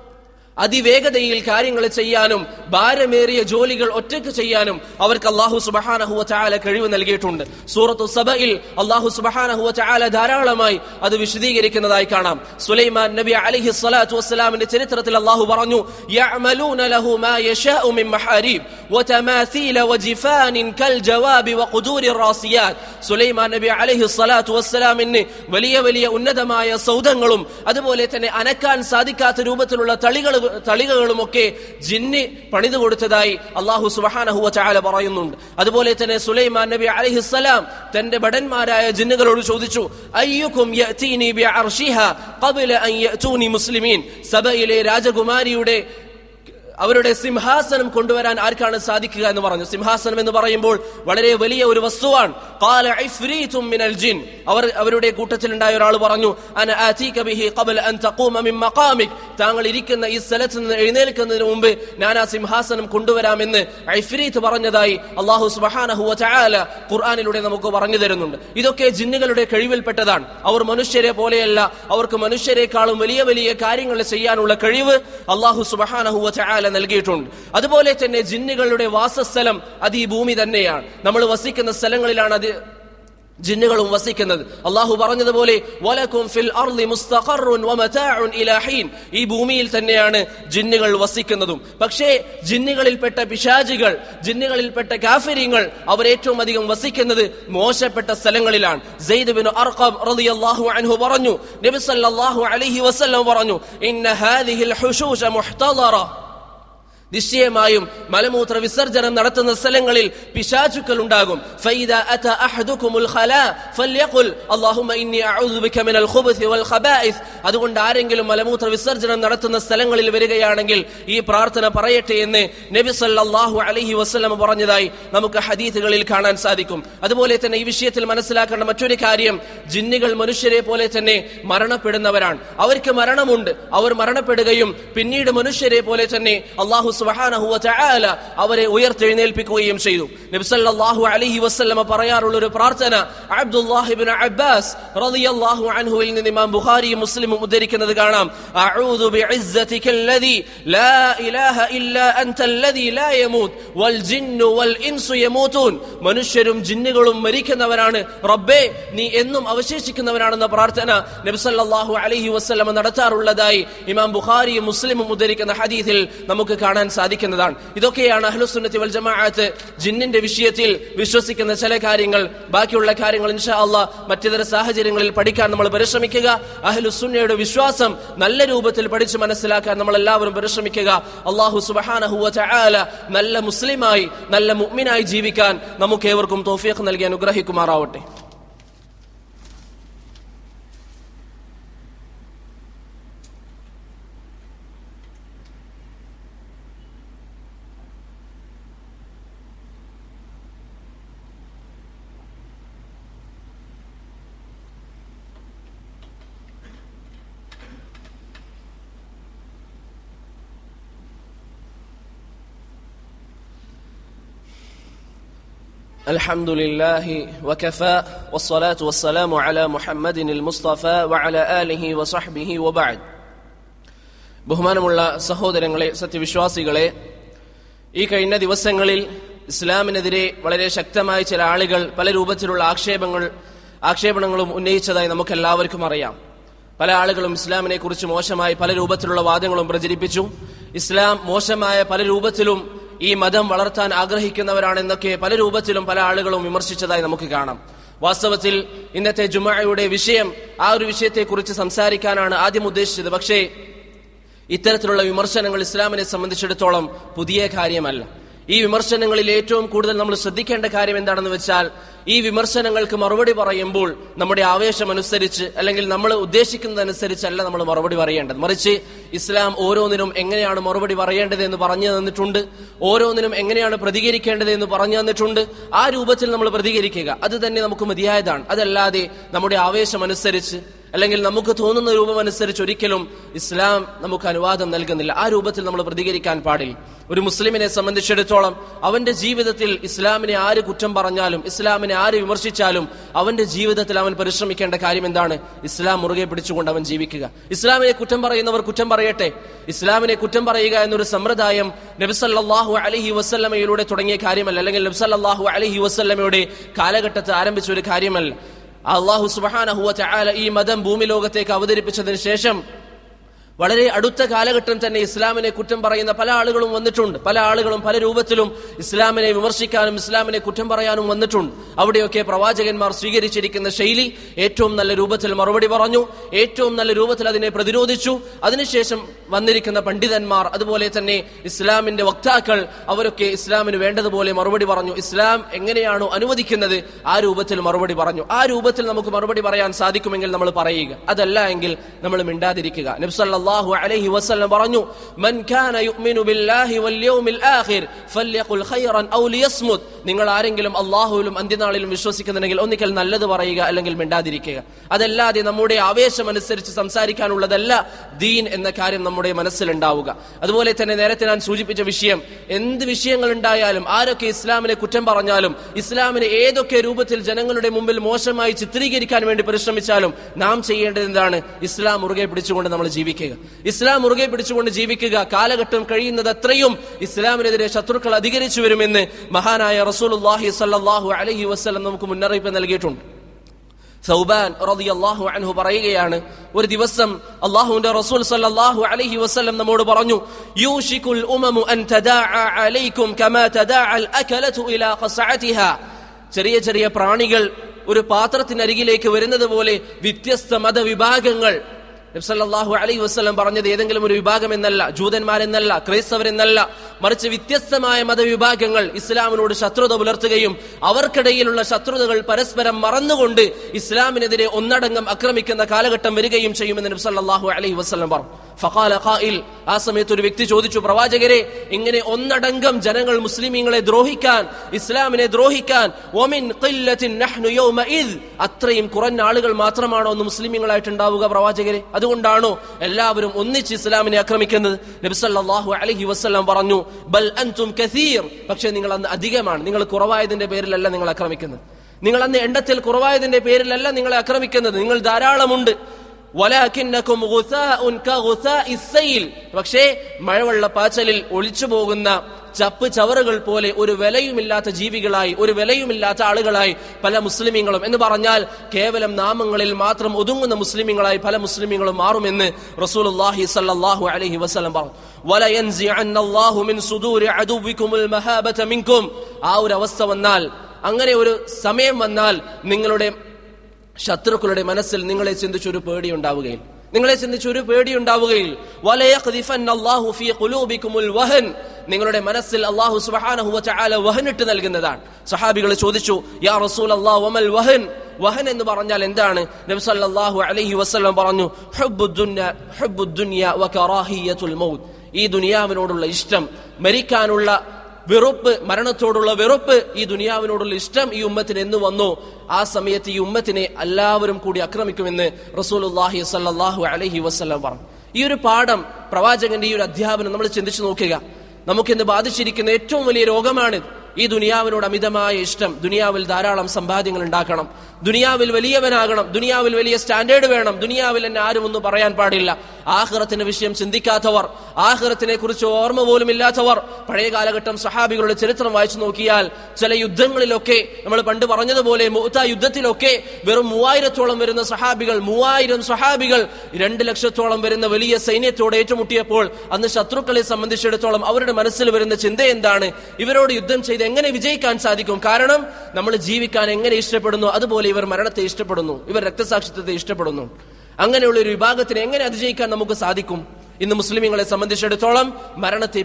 അതിവേഗതയിൽ കാര്യങ്ങൾ ചെയ്യാനും ഭാരമേറിയ ജോലികൾ ഒറ്റയ്ക്ക് ചെയ്യാനും അവർക്ക് അല്ലാഹു സുബ്ഹാനഹു വ തആല കഴിവ് നൽകിയിട്ടുണ്ട്. സൂറത്തു സബയിൽ അല്ലാഹു സുബ്ഹാനഹു വ തആല ധാരാളമായി അത് വിശദീകരിക്കുന്നതായി കാണാം. സുലൈമാൻ നബി അലൈഹി സ്വലാത്തു വസ്സലാമിന്റെ ചരിത്രത്തിൽ അല്ലാഹു പറഞ്ഞു, യഅമലൂന ലഹു മാ യശാഉ മിൻ മഹാരീബ് വതമാസീല വജിഫാനിൻ കൽ ജവാബി വഖുദൂരി റാസിയാത്ത്. സുലൈമാൻ നബി അലൈഹി സ്വലാത്തു വസ്സലാമിന് വലിയ വലിയ ഉന്നതമായ സൗധങ്ങളും അതുപോലെ തന്നെ അനക്കാൻ സാധിക്കാത്ത രൂപത്തിലുള്ള തളികകളുമൊക്കെ ജിന്ന് പണിതു കൊടുത്തതായി അല്ലാഹു സുബ്ഹാനഹു വ തആല പറയുന്നുണ്ട്. അതുപോലെ തന്നെ സുലൈമാൻ നബി അലൈഹിസ്സലാം തന്റെ ഭടന്മാരായ ജിന്നുകളോട് ചോദിച്ചു, അയ്യുകും യഅതീനി ബിഅർശിഹാ ഖബ്ല അൻ യഅതൂനി മുസ്ലിമീൻ. സബയിലെ രാജകുമാരിയുടെ അവരുടെ സിംഹാസനം കൊണ്ടുവരാൻ ആർക്കാണ് സാധിക്കുക എന്ന് പറഞ്ഞു. സിംഹാസനം എന്ന് പറയുമ്പോൾ വളരെ വലിയ ഒരു വസ്തുവാണ്. ഖാല ഇഫ്രീതും മിനൽ ജിൻ, അവരുടെ കൂട്ടത്തിലുണ്ടായ ഒരാൾ പറഞ്ഞു, അന ആതീക ബിഹി ഖബല അൻ തഖൂമ മിൻ മഖാമിക്, താങ്കൾ ഇരിക്കുന്ന ഈ സ്ഥലത്ത് നിന്ന് എഴുന്നേൽക്കുന്നതിന് മുമ്പ് ഞാൻ ആ സിംഹാസനം കൊണ്ടുവരാമെന്ന് ഇഫ്രീത് പറഞ്ഞതായി അല്ലാഹു സുബ്ഹാനഹു വ തആല ഖുർആനിലൂടെ നമുക്ക് പറഞ്ഞു തരുന്നുണ്ട്. ഇതൊക്കെ ജിന്നുകളുടെ കഴിവിൽപ്പെട്ടതാണ്. അവർ മനുഷ്യരെ പോലെയല്ല, അവർക്ക് മനുഷ്യരെക്കാളും വലിയ വലിയ കാര്യങ്ങൾ ചെയ്യാനുള്ള കഴിവ് അല്ലാഹു സുബ്ഹാനഹു വ തആല നൽകിയിട്ടുണ്ട്. അതുപോലെ തന്നെ ജിന്നുകളുടെ വാസസ്ഥലം അത് ഈ ഭൂമി തന്നെയാണ്. നമ്മൾ വസിക്കുന്ന സ്ഥലങ്ങളിലാണ് അത് ജിന്നുകളും വസിക്കുന്നത്. അല്ലാഹു പറഞ്ഞതുപോലെ വലകും ഫിൽ അർളി മുസ്തഖറുൻ വമതാഉൻ ഇലാ ഹീൻ, ഈ ഭൂമിയിൽ തന്നെയാണ് ജിന്നുകൾ വസിക്കുന്നതും. പക്ഷേ ജിന്നുകളിൽപ്പെട്ട പിശാചികൾ, ജിന്നുകളിൽപ്പെട്ട കാഫിരീങ്ങൾ അവർ ഏറ്റവും അധികം വസിക്കുന്നത് മോശപ്പെട്ട സ്ഥലങ്ങളിലാണ്. സെയ്ദ് ബിൻ അർഖം റളിയല്ലാഹു അൻഹു പറഞ്ഞു, നബി സല്ലല്ലാഹു അലൈഹി വസല്ലം പറഞ്ഞു, ഇന്ന ഹാദിഹിൽ ഹുശൂശ മുഹ്തദറ, നിശ്ചയമായും മലമൂത്ര വിസർജനം നടത്തുന്ന സ്ഥലങ്ങളിൽ പിശാചുക്കൾ ഉണ്ടാകും. ഫൈദാ അത അഹദുകുമുൽ ഖലാ ഫൽയഖുൽ അല്ലാഹുമ്മ ഇന്നി അഊദു ബിക മിനൽ ഖുബുസി വൽ ഖബായിസ്, അതുകൊണ്ട് ആരെങ്കിലും മലമൂത്ര വിസർജനം നടത്തുന്ന സ്ഥലങ്ങളിൽ വരികയാണെങ്കിൽ ഈ പ്രാർത്ഥന പറയട്ടെ എന്ന് നബി സല്ലല്ലാഹു അലൈഹി വസല്ലം പറഞ്ഞതായി നമുക്ക് ഹദീസുകളിൽ കാണാൻ സാധിക്കും. അതുപോലെ തന്നെ ഈ വിഷയത്തിൽ മനസ്സിലാക്കേണ്ട മറ്റൊരു കാര്യം, ജിന്നുകൾ മനുഷ്യരെ പോലെ തന്നെ മരണപ്പെടുന്നവരാണ്. അവർക്ക് മരണമുണ്ട്. അവർ മരണപ്പെടുകയും പിന്നീട് മനുഷ്യരെ പോലെ തന്നെ അല്ലാഹു സുബ്ഹാനഹു വ തആല അവരെ ഉയർത്തെഴുന്നേൽപ്പിക്കുകയും ചെയ്തു. നബി സല്ലല്ലാഹു അലൈഹി വസല്ലം പറയാറുള്ള ഒരു പ്രാർത്ഥന അബ്ദുല്ലാഹ് ഇബ്നു അബ്ബാസ് റളിയല്ലാഹു അൻഹുവിൽ നിന്ന് ഇമാം ബുഖാരിയും മുസ്ലിമും ഉദ്ധരിക്കുന്നത് കാണാം. അഊദു ബിഇസ്സതികല്ലദി ലാ ഇലാഹ ഇല്ലാ അൻതല്ലദി ലാ യമൂത് വൽ ജിന്നു വൽ ഇൻസു യമൂതൂൻ, മനുഷ്യരും ജിന്നുകളും മരിക്കുന്നവരാണ്, റബ്ബേ നീ എന്നും അവശേഷിക്കുന്നവനാണെന്ന പ്രാർത്ഥന നബി സല്ലല്ലാഹു അലൈഹി വസല്ലം നടത്താറുള്ളതായി ഇമാം ബുഖാരിയും മുസ്ലിമും ഉദ്ധരിക്കുന്ന ഹദീസിൽ നമുക്ക് കാണാൻ സാധിക്കുന്നതാണ്. ഇതൊക്കെയാണ് അഹ്ലുസുന്നത്തി വൽ ജമാഅത്ത് ജിന്നിന്റെ വിഷയത്തിൽ വിശ്വസിക്കുന്ന ചില കാര്യങ്ങൾ. ബാക്കിയുള്ള കാര്യങ്ങൾ ഇൻഷാ അല്ലാഹ് മറ്റിതര സാഹചര്യങ്ങളിൽ പഠിക്കാൻ നമ്മൾ പരിശ്രമിക്കുക. അഹ്ലുസുന്നയുടെ വിശ്വാസം നല്ല രൂപത്തിൽ പഠിച്ച് മനസ്സിലാക്കാൻ നമ്മൾ എല്ലാവരും പരിശ്രമിക്കുക. അല്ലാഹു സുബ്ഹാനഹു വ തആല നല്ല മുസ്ലിമായി, നല്ല മുഅ്മിനായി ജീവിക്കാൻ നമുക്ക് ഏവർക്കും തൗഫീഖ് നൽകി അനുഗ്രഹിക്കുമാറാവട്ടെ. الحمد لله وكفى والصلاة والسلام على محمد المصطفى وعلى آله وصحبه وبعد. ബഹുമാനമുള്ള സഹോദരങ്ങളെ, സത്യവിശ്വാസികളെ, ഈ കഴിഞ്ഞ ദിവസങ്ങളിൽ ഇസ്ലാമിനെതിരെ വളരെ ശക്തമായ ചില ആളുകൾ പല രൂപത്തിലുള്ള ആക്ഷേപണങ്ങളും ഉന്നയിച്ചതായി നമുക്ക് എല്ലാവർക്കും അറിയാം. പല ആളുകളും ഇസ്ലാമിനെ കുറിച്ച് മോശമായി പല രൂപത്തിലുള്ള വാദങ്ങളും പ്രചരിപ്പിച്ചു. ഇസ്ലാം മോശമായ പല രൂപത്തിലും ഈ മതം വളർത്താൻ ആഗ്രഹിക്കുന്നവരാണെന്നൊക്കെ പല രൂപത്തിലും പല ആളുകളും വിമർശിച്ചതായി നമുക്ക് കാണാം. വാസ്തവത്തിൽ ഇന്നത്തെ ജുമുഅയുടെ വിഷയം ആ ഒരു വിഷയത്തെക്കുറിച്ച് സംസാരിക്കാനാണ് ആദ്യം ഉദ്ദേശിച്ചത്. പക്ഷേ ഇത്തരത്തിലുള്ള വിമർശനങ്ങൾ ഇസ്ലാമിനെ സംബന്ധിച്ചിടത്തോളം പുതിയ കാര്യമല്ല. ഈ വിമർശനങ്ങളിൽ ഏറ്റവും കൂടുതൽ നമ്മൾ ശ്രദ്ധിക്കേണ്ട കാര്യം എന്താണെന്ന് വെച്ചാൽ, ഈ വിമർശനങ്ങൾക്ക് മറുപടി പറയുമ്പോൾ നമ്മുടെ ആവേശമനുസരിച്ച് അല്ലെങ്കിൽ നമ്മൾ ഉദ്ദേശിക്കുന്നതനുസരിച്ചല്ല നമ്മൾ മറുപടി പറയേണ്ടത്. മറിച്ച് ഇസ്ലാം ഓരോന്നിനും എങ്ങനെയാണ് മറുപടി പറയേണ്ടത് എന്ന് പറഞ്ഞു തന്നിട്ടുണ്ട്. ഓരോന്നിനും എങ്ങനെയാണ് പ്രതികരിക്കേണ്ടത് എന്ന് പറഞ്ഞു തന്നിട്ടുണ്ട്. ആ രൂപത്തിൽ നമ്മൾ പ്രതികരിക്കുക, അത് തന്നെ നമുക്ക് മതിയായതാണ്. അതല്ലാതെ നമ്മുടെ ആവേശമനുസരിച്ച് അല്ലെങ്കിൽ നമുക്ക് തോന്നുന്ന രൂപമനുസരിച്ച് ഒരിക്കലും ഇസ്ലാം നമുക്ക് അനുവാദം നൽകുന്നില്ല. ആ രൂപത്തിൽ നമ്മൾ പ്രതികരിക്കാൻ പാടില്ല. ഒരു മുസ്ലിമിനെ സംബന്ധിച്ചിടത്തോളം അവന്റെ ജീവിതത്തിൽ ഇസ്ലാമിനെ ആര് കുറ്റം പറഞ്ഞാലും, ഇസ്ലാമിനെ ആര് വിമർശിച്ചാലും അവന്റെ ജീവിതത്തിൽ അവൻ പരിശ്രമിക്കേണ്ട കാര്യം എന്താണ്? ഇസ്ലാം മുറുകെ പിടിച്ചുകൊണ്ട് അവൻ ജീവിക്കുക. ഇസ്ലാമിനെ കുറ്റം പറയുന്നവർ കുറ്റം പറയട്ടെ. ഇസ്ലാമിനെ കുറ്റം പറയുക എന്നൊരു സമ്പ്രദായം നബി സല്ലല്ലാഹു അലൈഹി വസല്ലമയിലൂടെ തുടങ്ങിയ കാര്യമല്ല, അല്ലെങ്കിൽ നബി സല്ലല്ലാഹു അലൈഹി വസല്ലമയുടെ കാലഘട്ടത്തിൽ ആരംഭിച്ച ഒരു കാര്യമല്ല. അല്ലാഹു സുബ്ഹാനഹു വ തആല ഈ മതം ഭൂമി ലോകത്തേക്ക് അവതരിപ്പിച്ചതിന് ശേഷം വളരെ അടുത്ത കാലഘട്ടം തന്നെ ഇസ്ലാമിനെ കുറ്റം പറയുന്ന പല ആളുകളും വന്നിട്ടുണ്ട്. പല ആളുകളും പല രൂപത്തിലും ഇസ്ലാമിനെ വിമർശിക്കാനും ഇസ്ലാമിനെ കുറ്റം പറയാനും വന്നിട്ടുണ്ട്. അവിടെയൊക്കെ പ്രവാചകന്മാർ സ്വീകരിച്ചിരിക്കുന്ന ശൈലി ഏറ്റവും നല്ല രൂപത്തിൽ മറുപടി പറഞ്ഞു, ഏറ്റവും നല്ല രൂപത്തിൽ അതിനെ പ്രതിരോധിച്ചു. അതിനുശേഷം വന്നിരിക്കുന്ന പണ്ഡിതന്മാർ, അതുപോലെ തന്നെ ഇസ്ലാമിന്റെ വക്താക്കൾ, അവരൊക്കെ ഇസ്ലാമിന് വേണ്ടതുപോലെ മറുപടി പറഞ്ഞു. ഇസ്ലാം എങ്ങനെയാണോ അനുവദിക്കുന്നത് ആ രൂപത്തിൽ മറുപടി പറഞ്ഞു. ആ രൂപത്തിൽ നമുക്ക് മറുപടി പറയാൻ സാധിക്കുമെങ്കിൽ നമ്മൾ പറയുക, അതല്ല എങ്കിൽ നമ്മൾ മിണ്ടാതിരിക്കുക. നബി സല്ലല്ലാഹു സല്ലല്ലാഹു അലൈഹി വസല്ലം പറഞ്ഞു, മൻ കാന യുഅ്മിനു ബില്ലാഹി വൽ യൗമിൽ ആഖിർ ഫല്യഖുൽ ഖൈറൻ ഔ ലിയസ്മുത്. നിങ്ങൾ ആരെങ്കിലും അല്ലാഹുവിലും അന്ത്യനാളിലും വിശ്വസിക്കുന്നുണ്ടെങ്കിൽ ഒന്നിക്കൽ നല്ലത് പറയുക, അല്ലെങ്കിൽ മിണ്ടാതിരിക്കുക. അതല്ലാതെ നമ്മുടെ ആവേശം അനുസരിച്ച് സംസാരിക്കാനുള്ളതല്ല ദീൻ എന്ന കാര്യം നമ്മുടെ മനസ്സിലുണ്ടാവുക. അതുപോലെ തന്നെ നേരത്തെ ഞാൻ സൂചിപ്പിച്ച വിഷയം, എന്ത് വിഷയങ്ങൾ ഉണ്ടായാലും ആരൊക്കെ ഇസ്ലാമിനെ കുറ്റം പറഞ്ഞാലും ഇസ്ലാമിനെ ഏതൊക്കെ രൂപത്തിൽ ജനങ്ങളുടെ മുമ്പിൽ മോശമായി ചിത്രീകരിക്കാൻ വേണ്ടി പരിശ്രമിച്ചാലും നാം ചെയ്യേണ്ടത് എന്താണ്? ഇസ്ലാം മുറുകെ പിടിച്ചുകൊണ്ട് നമ്മൾ ജീവിക്കുക. ഇസ്ലാം മുറുകെ പിടിച്ചുകൊണ്ട് ജീവിക്കുക. കാലഘട്ടം കഴിയുന്നത് അത്രയും ഇസ്ലാമിനെതിരെ ശത്രുക്കൾ അധികരിച്ചു വരുമെന്ന് മഹാനായ റസൂലുള്ളാഹി സ്വല്ലല്ലാഹു അലൈഹി വസല്ലം നമുക്ക് മുന്നറിയിപ്പ് നൽകിയിട്ടുണ്ട്. സൗബാൻ റളിയല്ലാഹു അൻഹു പറയുകയാണ്, ഒരു ദിവസം അല്ലാഹുവിന്റെ റസൂൽ സ്വല്ലല്ലാഹു അലൈഹി വസല്ലം നമ്മോട് പറഞ്ഞു, യൂഷികുൽ ഉമമു അൻ തദാഅ അലൈക്കും കമാ തദാഅൽ അകലതു ഇലാ ഖസഅതിഹാ. ചെറിയ ചെറിയ പ്രാണികൾ ഒരു പാത്രത്തിനരികിലേക്ക് വരുന്നത് പോലെ വ്യത്യസ്ത മതവിഭാഗങ്ങൾ. നബി സല്ലല്ലാഹു അലൈഹി വസല്ലം പറഞ്ഞത് ഏതെങ്കിലും ഒരു വിഭാഗം എന്നല്ല, ജൂതന്മാരെന്നല്ല, ക്രൈസ്തവരെന്നല്ല, മറിച്ച് വ്യത്യസ്തമായ മതവിഭാഗങ്ങൾ ഇസ്ലാമിനോട് ശത്രുത പുലർത്തുകയും അവർക്കിടയിലുള്ള ശത്രുതകൾ പരസ്പരം മറന്നുകൊണ്ട് ഇസ്ലാമിനെതിരെ ഒന്നടങ്കം ആക്രമിക്കുന്ന കാലഘട്ടം വരികയും ചെയ്യുമെന്ന് നബി സല്ലല്ലാഹു അലൈഹി വസല്ലം പറഞ്ഞു. ഫഖാല ഖാഇൽ, ആ സമയത്ത് ഒരു വ്യക്തി ചോദിച്ചു, പ്രവാചകരെ, ഇങ്ങനെ ഒന്നടങ്കം ജനങ്ങൾ മുസ്ലിമീങ്ങളെ ദ്രോഹിക്കാൻ, ഇസ്ലാമിനെ ദ്രോഹിക്കാൻ, വമിൻ ഖില്ലത്തിൻ നഹ്നു യൗമഇദ്, അത്രയും കുറഞ്ഞ ആളുകൾ മാത്രമാണോ ഒന്ന് മുസ്ലിമീങ്ങളായിട്ടുണ്ടാവുക പ്രവാചകരെ? അതുകൊണ്ടാണോ എല്ലാവരും ഒന്നിച്ച് ഇസ്ലാമിനെ ആക്രമിക്കുന്നത്? നബി സല്ലല്ലാഹു അലൈഹി വസല്ലം പറഞ്ഞു, ബൽ അൻതും കസീർ, പക്ഷേ നിങ്ങൾ അന്ന് അധികമാണ്. നിങ്ങൾ കുറവായതിന്റെ പേരിലല്ല നിങ്ങൾ ആക്രമിക്കുന്നത്. നിങ്ങൾ അന്ന് എണ്ണത്തിൽ കുറവായതിന്റെ പേരിലല്ല നിങ്ങളെ ആക്രമിക്കുന്നത്. നിങ്ങൾ ധാരാളമുണ്ട്. വലാകിന്നകും ഗുസാഉൻ കഗുസാഇസ് സൈൽ, പക്ഷേ മഴവെള്ളപ്പാച്ചലിൽ ഒളിച്ചു പോകുന്ന ചപ്പ് ചവറുകൾ പോലെ ഒരു വിലയുമില്ലാത്ത ജീവികളായി, ഒരു വിലയുമില്ലാത്ത ആളുകളായി പല മുസ്ലിമീങ്ങളും, എന്ന് പറഞ്ഞാൽ കേവലം നാമങ്ങളിൽ മാത്രം ഒതുങ്ങുന്ന മുസ്ലിമീങ്ങളായി പല മുസ്ലിമീങ്ങളും മാറുമെന്ന് റസൂലുള്ളാഹി സ്വല്ലല്ലാഹു അലൈഹി വസല്ലം പറഞ്ഞു. വലയൻസിഅന്നല്ലാഹു മിൻ സുദൂരി അദുവികുമുൽ മഹാബത മിൻകും. ആ ഒരു അവസ്ഥ വന്നാൽ, അങ്ങനെ ഒരു സമയം വന്നാൽ നിങ്ങളുടെ ശത്രുക്കളുടെ മനസ്സിൽ നിങ്ങളെ ചിന്തിച്ചൊരു പേടിയുണ്ടാവുകയില്ല. വലയഖ്ദിഫന്നല്ലാഹു ഫീ ഖുലൂബികുമുൽ വഹൻ, നിങ്ങളുടെ മനസ്സിൽ അല്ലാഹു സുബ്ഹാനഹു വ തആല വഹനിട്ട് നൽകുന്നതാണ്. സഹാബികൾ ചോദിച്ചു, യാ റസൂലല്ലാഹ് വമൽ വഹൻ, വഹൻ എന്ന് പറഞ്ഞാൽ എന്താണ്? നബി സല്ലല്ലാഹു അലൈഹി വസല്ലം പറഞ്ഞു, ഹുബ്ബുദ്ദുനിയ വ കറാഹിയത്തുൽ മൗത്ത്, ഈ ദുനിയാവിനോടുള്ള ഇഷ്ടം, മരിക്കാനുള്ള വെറുപ്പ്, മരണത്തോടുള്ള വെറുപ്പ്, ഈ ദുനിയാവിനോടുള്ള ഇഷ്ടം ഈ ഉമ്മത്തിന് എന്ന് വന്നു, ആ സമയത്ത് ഈ ഉമ്മത്തിനെ എല്ലാവരും കൂടി ആക്രമിക്കുമെന്ന് റസൂലുള്ളാഹി സ്വല്ലല്ലാഹു അലൈഹി വസല്ലം പറഞ്ഞു. ഈ ഒരു പാഠം, പ്രവാചകന്റെ ഈ ഒരു അധ്യാപനം നമ്മൾ ചിന്തിച്ചു നോക്കുക. നമുക്കിന്ന് ബാധിച്ചിരിക്കുന്ന ഏറ്റവും വലിയ രോഗമാണ് ഈ ദുനിയാവിനോട് അമിതമായ ഇഷ്ടം. ദുനിയാവിൽ ധാരാളം സമ്പാദ്യങ്ങൾ ഉണ്ടാക്കണം, ദുനിയാവിൽ വലിയവനാകണം, ദുനിയാവിൽ വലിയ സ്റ്റാൻഡേർഡ് വേണം, ദുനിയാവിൽ എന്നെ ആരും ഒന്നും പറയാൻ പാടില്ല. ആഖിറത്തിന്റെ വിഷയം ചിന്തിക്കാത്തവർ, ആഖിറത്തിനെ കുറിച്ച് ഓർമ്മ പോലും ഇല്ലാത്തവർ. പഴയ കാലഘട്ടം സഹാബികളുടെ ചരിത്രം വായിച്ചു നോക്കിയാൽ ചില യുദ്ധങ്ങളിലൊക്കെ, നമ്മൾ പണ്ട് പറഞ്ഞതുപോലെ മുഅ്ത യുദ്ധത്തിലൊക്കെ വെറും 3000-ഓളം വരുന്ന സഹാബികൾ, 3000 സഹാബികൾ 2 ലക്ഷത്തോളം വരുന്ന വലിയ സൈന്യത്തോട് ഏറ്റുമുട്ടിയപ്പോൾ അന്ന് ശത്രുക്കളെ സംബന്ധിച്ചിടത്തോളം അവരുടെ മനസ്സിൽ വരുന്ന ചിന്ത എന്താണ്? ഇവരോട് യുദ്ധം ചെയ്ത് എങ്ങനെ വിജയിക്കാൻ സാധിക്കും? കാരണം നമ്മൾ ജീവിക്കാൻ എങ്ങനെ ഇഷ്ടപ്പെടുന്നു അതുപോലെ ഇവർ മരണത്തെ ഇഷ്ടപ്പെടുന്നു, ഇവർ രക്തസാക്ഷിത്വത്തെ ഇഷ്ടപ്പെടുന്നു. അങ്ങനെയുള്ള ഒരു വിഭാഗത്തിന് എങ്ങനെ അതിജയിക്കാൻ നമുക്ക് സാധിക്കും? ഇന്ന് മുസ്ലിമീങ്ങളെ സംബന്ധിച്ചിടത്തോളം മരണത്തെ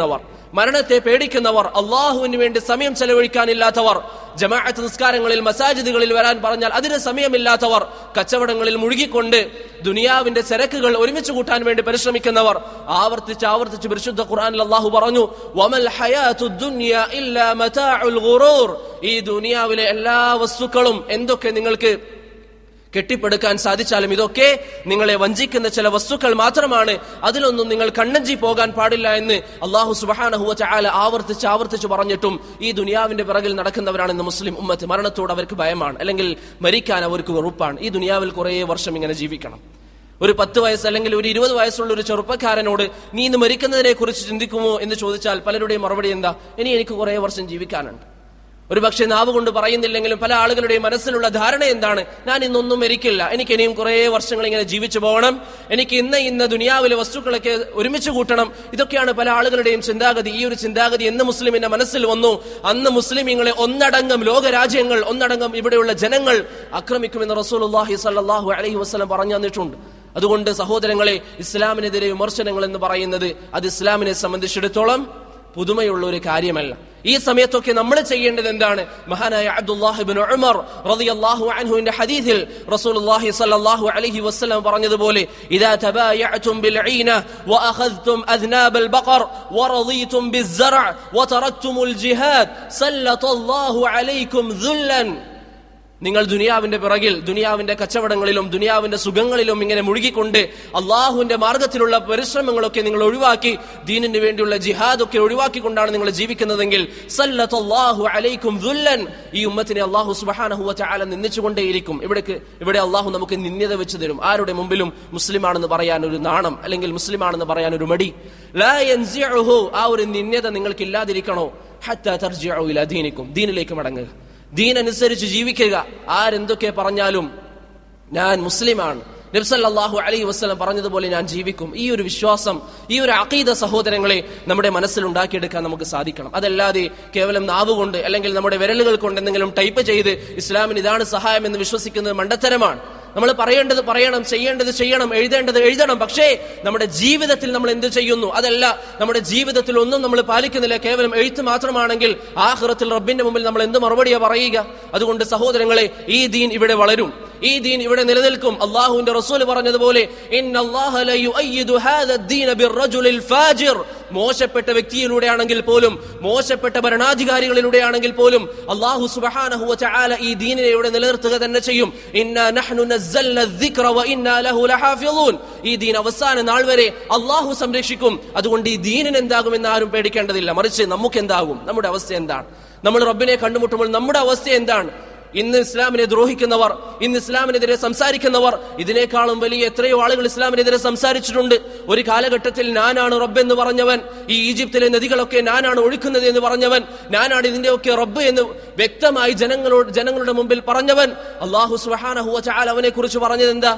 പേടിക്കുന്നവർ, അള്ളാഹുവിന് വേണ്ടി സമയം ചെലവഴിക്കാനില്ലാത്തവർ, ജമാഅത്ത് നിസ്കാരങ്ങളിൽ മസാജിദുകളിൽ വരാൻ പറഞ്ഞാൽ അതിന് സമയമില്ലാത്തവർ, കച്ചവടങ്ങളിൽ മുഴുകിക്കൊണ്ട് ദുനിയാവിന്റെ ചരക്കുകൾ ഒരുമിച്ച് കൂട്ടാൻ വേണ്ടി പരിശ്രമിക്കുന്നവർ. ആവർത്തിച്ച് പരിശുദ്ധ ഖുർആനിൽ അല്ലാഹു പറഞ്ഞു, വമൽ ഹയാത്തുദ് ദുനിയ ഇല്ലാ മതാഉൽ ഗുറൂർ, ഈ ദുനിയാവിലെ എല്ലാ വസ്തുക്കളും എന്തൊക്കെ നിങ്ങൾക്ക് കെട്ടിപ്പടുക്കാൻ സാധിച്ചാലും ഇതൊക്കെ നിങ്ങളെ വഞ്ചിക്കുന്ന ചില വസ്തുക്കൾ മാത്രമാണ്, അതിലൊന്നും നിങ്ങൾ കണ്ണഞ്ചി പോകാൻ പാടില്ല എന്ന് അല്ലാഹു സുബ്ഹാനഹു വ തആല ആവർത്തിച്ച് പറഞ്ഞിട്ടും ഈ ദുനിയാവിന്റെ പിറകിൽ നടക്കുന്നവരാണ് ഇന്ന് മുസ്ലിം ഉമ്മത്ത്. മരണത്തോട് അവർക്ക് ഭയമാണ്, അല്ലെങ്കിൽ മരിക്കാൻ അവർക്ക് വെറുപ്പാണ്. ഈ ദുനിയാവിൽ കുറേ വർഷം ഇങ്ങനെ ജീവിക്കണം. ഒരു 10 വയസ്സ് അല്ലെങ്കിൽ ഒരു 20 വയസ്സുള്ള ഒരു ചെറുപ്പക്കാരനോട് നീ ഇന്ന് മരിക്കുന്നതിനെ കുറിച്ച് ചിന്തിക്കുമോ എന്ന് ചോദിച്ചാൽ പലരുടെയും മറുപടി എന്താ? എനിക്ക് കുറേ വർഷം ജീവിക്കാനുണ്ട്. ഒരു പക്ഷേ നാവ് കൊണ്ട് പറയുന്നില്ലെങ്കിലും പല ആളുകളുടെയും മനസ്സിലുള്ള ധാരണ എന്താണ്? ഞാൻ ഇന്നൊന്നും മരിക്കില്ല, എനിക്ക് ഇനിയും കുറേ വർഷങ്ങൾ ഇങ്ങനെ ജീവിച്ചു പോകണം, എനിക്ക് ഇന്ന ദുനിയാവിലെ വസ്തുക്കളൊക്കെ ഒരുമിച്ച് കൂട്ടണം. ഇതൊക്കെയാണ് പല ആളുകളുടെയും ചിന്താഗതി. ഈ ഒരു ചിന്താഗതി എന്ന് മുസ്ലിമിന്റെ മനസ്സിൽ വന്നു, അന്ന് മുസ്ലിമീങ്ങളെ ഒന്നടങ്കം ലോകരാജ്യങ്ങൾ, ഒന്നടങ്കം ഇവിടെയുള്ള ജനങ്ങൾ ആക്രമിക്കുമെന്ന് റസൂലുള്ളാഹി സ്വല്ലല്ലാഹു അലൈഹി വസല്ലം പറഞ്ഞു തന്നിട്ടുണ്ട്. അതുകൊണ്ട് സഹോദരങ്ങളെ, ഇസ്ലാമിനെതിരെ വിമർശനങ്ങൾ എന്ന് പറയുന്നത് അത് ഇസ്ലാമിനെ സംബന്ധിച്ചിടത്തോളം പുതുമയുള്ള ഒരു കാര്യമല്ല. ഈ സമയത്തൊക്കെ നമ്മൾ ചെയ്യേണ്ടത് എന്താണ്? മഹാനായ അബ്ദുല്ലാഹ് ഇബ്നു ഉമർ റളിയല്ലാഹു അൻഹുവിന്റെ ഹദീസിൽ റസൂലുള്ളാഹി സ്വല്ലല്ലാഹു അലൈഹി വസല്ലം പറഞ്ഞതുപോലെ, ഇദാ തബായഅതും ബിൽഈന വഅഖദ്തും അദ്നാബൽ ബഖർ വറളീതും ബിസ്സർഅ വതറക്തുമുൽ ജിഹാദ് സല്ലല്ലാഹു അലൈക്കും ദുല്ലൻ. നിങ്ങൾ ദുനിയാവിന്റെ പിറകിൽ, ദുനിയാവിന്റെ കച്ചവടങ്ങളിലും ദുനിയാവിന്റെ സുഖങ്ങളിലും ഇങ്ങനെ മുഴുകിക്കൊണ്ട് അള്ളാഹുവിന്റെ മാർഗത്തിലുള്ള പരിശ്രമങ്ങളൊക്കെ നിങ്ങൾ ഒഴിവാക്കി, ദീനിന് വേണ്ടിയുള്ള ജിഹാദൊക്കെ ഒഴിവാക്കിക്കൊണ്ടാണ് നിങ്ങൾ ജീവിക്കുന്നതെങ്കിൽ സല്ലല്ലാഹു അലൈക്കും ദുല്ലൻ, ഈ ഉമ്മത്തിനെ അള്ളാഹു സുബ്ഹാനഹു വ തആല നിന്ദിച്ചുകൊണ്ടേയിരിക്കും. ഇവിടെ അള്ളാഹു നമുക്ക് നിന്ദ്യത വെച്ച് തരും. ആരുടെ മുമ്പിലും മുസ്ലിമാണെന്ന് പറയാൻ ഒരു നാണം, അല്ലെങ്കിൽ മുസ്ലിമാണെന്ന് പറയാൻ ഒരു മടി. ലാ യൻസിഉഹു, ആ ഒരു നിന്ദ്യത നിങ്ങൾക്ക് ഇല്ലാതിരിക്കണോ? ഹത്താ തർജിഉ ഇലാ ദീനിക്കും, ദീനിലേക്ക് മടങ്ങുക, ദീനനുസരിച്ച് ജീവിക്കുക. ആരെന്തൊക്കെ പറഞ്ഞാലും ഞാൻ മുസ്ലിമാണ്, നബി സല്ലല്ലാഹു അലൈഹി വസല്ലം പറഞ്ഞതുപോലെ ഞാൻ ജീവിക്കും. ഈ ഒരു വിശ്വാസം, ഈ ഒരു അഖീദ സഹോദരങ്ങളെ നമ്മുടെ മനസ്സിൽ ഉണ്ടാക്കിയെടുക്കാൻ നമുക്ക് സാധിക്കണം. അതല്ലാതെ കേവലം നാവുകൊണ്ട് അല്ലെങ്കിൽ നമ്മുടെ വിരലുകൾ കൊണ്ട് എന്തെങ്കിലും ടൈപ്പ് ചെയ്ത് ഇസ്ലാമിന് ഇതാണ് സഹായം എന്ന് വിശ്വസിക്കുന്നത് മണ്ടത്തരമാണ്. നമ്മൾ പറയേണ്ടത് പറയണം, ചെയ്യേണ്ടത് ചെയ്യണം, എഴുതേണ്ടത് എഴുതണം. പക്ഷേ നമ്മുടെ ജീവിതത്തിൽ നമ്മൾ എന്ത് ചെയ്യുന്നു? അതല്ല, നമ്മുടെ ജീവിതത്തിൽ ഒന്നും നമ്മൾ പാലിക്കുന്നില്ല, കേവലം എഴുത്ത് മാത്രമാണെങ്കിൽ ആഖിറത്തിൽ റബ്ബിന്റെ മുമ്പിൽ നമ്മൾ എന്ത് മറുപടിയാ പറയുക? അതുകൊണ്ട് സഹോദരങ്ങളെ, ഈ ദീൻ ഇവിടെ വളരും, ഈ ദീൻ ഇവിടെ നിലനിൽക്കും. അള്ളാഹുവിന്റെ റസൂൽ പറഞ്ഞതുപോലെ, ഇന്നല്ലാഹ ലയുഅയ്യിദു ഹാദ ദീന ബിർറജുലിൽ ഫാജിർ, മോശപ്പെട്ട വ്യക്തിയിലൂടെയാണെങ്കിൽ പോലും, മോശപ്പെട്ട ഭരണാധികാരികളിലൂടെയാണെങ്കിൽ പോലും അള്ളാഹു സുബ്ഹാനഹു വ തആല ഈ ദീനിനെ ഇവിടെ നിലനിർത്തുക തന്നെ ചെയ്യും. ഇന്നാ നഹ്നു നസ്സൽന الذിക്റ വഇന്നാ ലഹു ലഹാഫിളൂൻ, ഈ ദീൻ അവസാന നാൾ വരെ അള്ളാഹു സംരക്ഷിക്കും. അതുകൊണ്ട് ഈ ദീനിന് എന്താകുമെന്ന് ആരും പേടിക്കേണ്ടതില്ല. മറിച്ച് നമുക്ക് എന്താകും, നമ്മുടെ അവസ്ഥ എന്താണ്? നമ്മൾ റബ്ബിനെ കണ്ടുമുട്ടുമ്പോൾ നമ്മുടെ അവസ്ഥ എന്താണ്? ഇന്ന് ഇസ്ലാമിനെ ദ്രോഹിക്കുന്നവർ, ഇന്ന് ഇസ്ലാമിനെതിരെ സംസാരിക്കുന്നവർ, ഇതിനേക്കാളും വലിയ എത്രയോ ആളുകൾ ഇസ്ലാമിനെതിരെ സംസാരിച്ചിട്ടുണ്ട്. ഒരു കാലഘട്ടത്തിൽ ഞാനാണ് റബ്ബ് എന്ന് പറഞ്ഞവൻ, ഈ ഈജിപ്തിലെ നദികളൊക്കെ ഞാനാണ് ഒഴുക്കുന്നത് എന്ന് പറഞ്ഞവൻ, ഞാനാണ് ഇതിന്റെയൊക്കെ റബ്ബ് എന്ന് വ്യക്തമായി ജനങ്ങളുടെ മുമ്പിൽ പറഞ്ഞവൻ, അല്ലാഹു സുബ്ഹാനഹു വ തആല അവനെ കുറിച്ച് പറഞ്ഞത് എന്താ?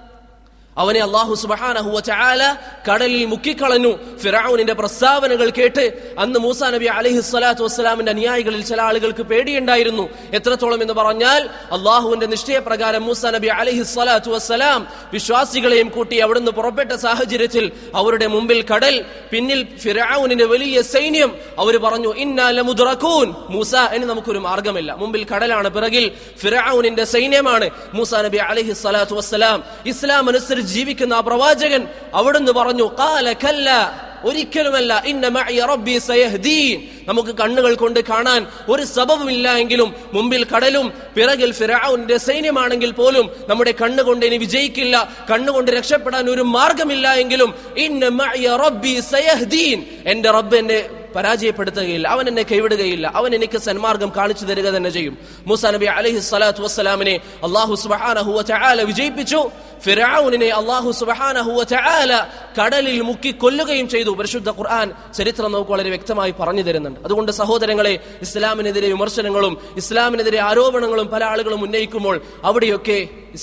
അവനെ അല്ലാഹു സുബ്ഹാനഹു വ തആല കടലിൽ മുക്കിക്കളഞ്ഞു. ഫിർഔനിന്റെ പ്രസ്താവനകൾ കേട്ട് അന്ന് മൂസാ നബി അലൈഹി സ്വലാത്തു വസ്സലാമിന്റെ അനുയായികളിൽ ചില ആളുകൾക്ക് പേടിയുണ്ടായിരുന്നു. എത്രത്തോളം എന്ന് പറഞ്ഞാൽ, അള്ളാഹുവിന്റെ നിശ്ചയപ്രകാരം മൂസാ നബി അലൈഹി സ്വലാത്തു വസ്സലാം വിശ്വാസികളെയും കൂട്ടി അവിടുന്ന് പുറപ്പെട്ട സാഹചര്യത്തിൽ അവരുടെ മുമ്പിൽ കടൽ, പിന്നിൽ ഫിർഔനിന്റെ വലിയ സൈന്യം. അവർ പറഞ്ഞു, ഇന്നാ ലമുദ്റകൂൻ, മൂസ ഇനി നമുക്കൊരു മാർഗമില്ല, മുമ്പിൽ കടലാണ്, പിറകിൽ ഫിർഔനിന്റെ സൈന്യമാണ്. മൂസാ നബി അലൈഹി സ്വലാത്തു വസ്സലാം ഇസ്ലാം അനുസരിച്ച് ജീവിക്കുന്ന ആ പ്രവാചകൻ അവിടുന്ന് പറഞ്ഞു, ഖാല കല്ല, ഒരിക്കലുമല്ല, ഇന്ന മഅയ റബ്ബി സയഹ്ദീൻ, നമുക്ക് കണ്ണുകൾ കൊണ്ട് കാണാൻ ഒരു സബബുമില്ല എങ്കിലും മുമ്പിൽ കടലും പിറകിൽ ഫിർഔനിന്റെ സൈന്യമാണെങ്കിൽ പോലും നമ്മുടെ കണ്ണുകൊണ്ട് ഇനി വിജയിക്കില്ല, കണ്ണുകൊണ്ട് രക്ഷപ്പെടാൻ ഒരു മാർഗമില്ല എങ്കിലും ഇന്ന മഅയ റബ്ബി സയഹ്ദീൻ, എന്റെ റബ്ബ് എന്നെ പരാജയപ്പെടുത്തുകയില്ല, അവൻ എന്നെ കൈവിടുകയില്ല, അവൻ എനിക്ക് സന്മാർഗം കാണിച്ചു തരിക തന്നെ ചെയ്യും. മൂസാ നബി അലൈഹി സ്വലാത്തു വസ്സലാമിനെ അല്ലാഹു സുബ്ഹാനഹു വ തആല വിജയിപ്പിച്ചു. ഫിർഔനിനെ അല്ലാഹു സുബ്ഹാനഹു വ തആല കടലിൽ മുക്കി കൊല്ലുകയും ചെയ്തു. പരിശുദ്ധ ഖുർആൻ ചരിത്രം നമുക്ക് വളരെ വ്യക്തമായി പറഞ്ഞു തരുന്നുണ്ട്. അതുകൊണ്ട് സഹോദരങ്ങളെ, ഇസ്ലാമിനെതിരെ വിമർശനങ്ങളും ഇസ്ലാമിനെതിരെ ആരോപണങ്ങളും പല ആളുകളും ഉന്നയിക്കുമ്പോൾ അവിടെയൊക്കെ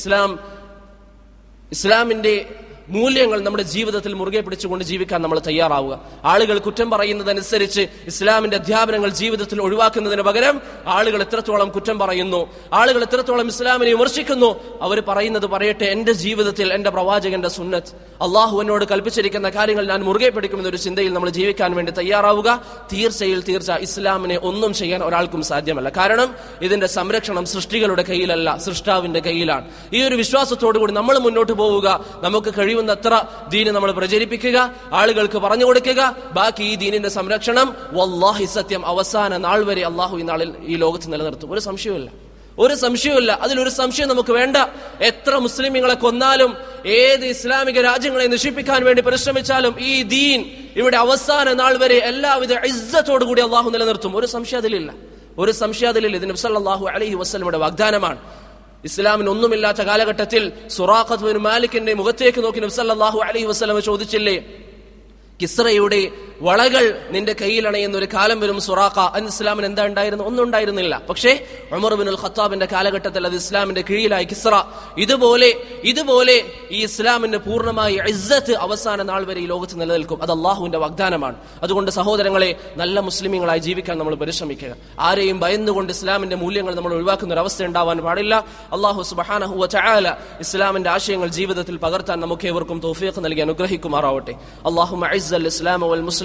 ഇസ്ലാമിന്റെ മൂല്യങ്ങൾ നമ്മുടെ ജീവിതത്തിൽ മുറുകെ പിടിച്ചുകൊണ്ട് ജീവിക്കാൻ നമ്മൾ തയ്യാറാവുക. ആളുകൾ കുറ്റം പറയുന്നതനുസരിച്ച് ഇസ്ലാമിന്റെ അധ്യാപനങ്ങൾ ജീവിതത്തിൽ ഒഴിവാക്കുന്നതിന് പകരം ആളുകൾ എത്രത്തോളം കുറ്റം പറയുന്നു, ആളുകൾ എത്രത്തോളം ഇസ്ലാമിനെ വിമർശിക്കുന്നു, അവർ പറയുന്നത് പറയട്ടെ, എന്റെ ജീവിതത്തിൽ എന്റെ പ്രവാചകന്റെ സുന്നത്ത്, അള്ളാഹു എന്നോട് കൽപ്പിച്ചിരിക്കുന്ന കാര്യങ്ങൾ ഞാൻ മുറുകെ പിടിക്കുമെന്നൊരു ചിന്തയിൽ നമ്മൾ ജീവിക്കാൻ വേണ്ടി തയ്യാറാവുക. തീർച്ച ഇസ്ലാമിനെ ഒന്നും ചെയ്യാൻ ഒരാൾക്കും സാധ്യമല്ല. കാരണം ഇതിന്റെ സംരക്ഷണം സൃഷ്ടികളുടെ കയ്യിലല്ല, സൃഷ്ടാവിന്റെ കയ്യിലാണ്. ഈ ഒരു വിശ്വാസത്തോടു കൂടി നമ്മൾ മുന്നോട്ട് പോവുക. നമുക്ക് കഴിയുന്നത്ര ദീന് നമ്മൾ പ്രചരിപ്പിക്കുക, ആളുകൾക്ക് പറഞ്ഞു കൊടുക്കുക. ബാക്കി ഈ ദീനിന്റെ സംരക്ഷണം വല്ലാഹി സത്യം അവസാന നാൾ വരെ അള്ളാഹു ഈ നാളിൽ ഈ ലോകത്ത് നിലനിർത്തും. ഒരു സംശയമില്ല, അതിലൊരു സംശയം നമുക്ക് വേണ്ട. എത്ര മുസ്ലിമീങ്ങളെ കൊന്നാലും, ഏത് ഇസ്ലാമിക രാജ്യങ്ങളെ നശിപ്പിക്കാൻ വേണ്ടി പരിശ്രമിച്ചാലും ഈ ദീൻ ഇവിടെ അവസാന നാൾ വരെ എല്ലാവിധ ഇസ്സത്തോടു കൂടി അള്ളാഹു നിലനിർത്തും. ഒരു സംശയം അതിലില്ല. ഇത് നബി സല്ലല്ലാഹു അലൈഹി വസല്ലമയുടെ വാഗ്ദാനമാണ്. ഇസ്ലാമിന് ഒന്നുമില്ലാത്ത കാലഘട്ടത്തിൽ സുറാഖത്ത് ബിൻ മാലിക്കിന്റെ മുഖത്തേക്ക് നോക്കി നബി സല്ലല്ലാഹു അലൈഹി വസല്ലം ചോദിച്ചില്ലേ, കിസ്റയുടെ വളകൾ നിന്റെ കയ്യിലണയുന്നൊരു കാലം വരും സുറാഖ. അന്ന് ഇസ്ലാമിന് എന്താ ഉണ്ടായിരുന്നു? ഒന്നും ഉണ്ടായിരുന്നില്ല. പക്ഷേ ഉമർ ബിൻ അൽ ഖത്താബിന്റെ കാലഘട്ടത്തിൽ അത് ഇസ്ലാമിന്റെ കീഴിലായി കിസ്റ. ഇതുപോലെ ഈ ഇസ്ലാമിന്റെ പൂർണ്ണമായ ഇസ്സത്ത് അവസാന നാൾ വരെ ഈ ലോകത്ത് നിലനിൽക്കും. അത് അള്ളാഹുവിന്റെ വാഗ്ദാനമാണ്. അതുകൊണ്ട് സഹോദരങ്ങളെ, നല്ല മുസ്ലിമീങ്ങളായി ജീവിക്കാൻ നമ്മൾ പരിശ്രമിക്കുക. ആരെയും ഭയന്നുകൊണ്ട് ഇസ്ലാമിന്റെ മൂല്യങ്ങൾ നമ്മൾ ഒഴിവാക്കുന്ന ഒരു അവസ്ഥ ഉണ്ടാവാൻ പാടില്ല. അള്ളാഹു സുബ്ഹാനഹു വ തആല ഇസ്ലാമിന്റെ ആശയങ്ങൾ ജീവിതത്തിൽ പകർത്താൻ നമുക്ക് ഏവർക്കും തൗഫീഖ് നൽകി അനുഗ്രഹിക്കുമാറാവട്ടെ. അല്ലാഹുമ്മ അഇസ്സൽ ഇസ്ലാമ വൽ മുസ്ലിമീൻ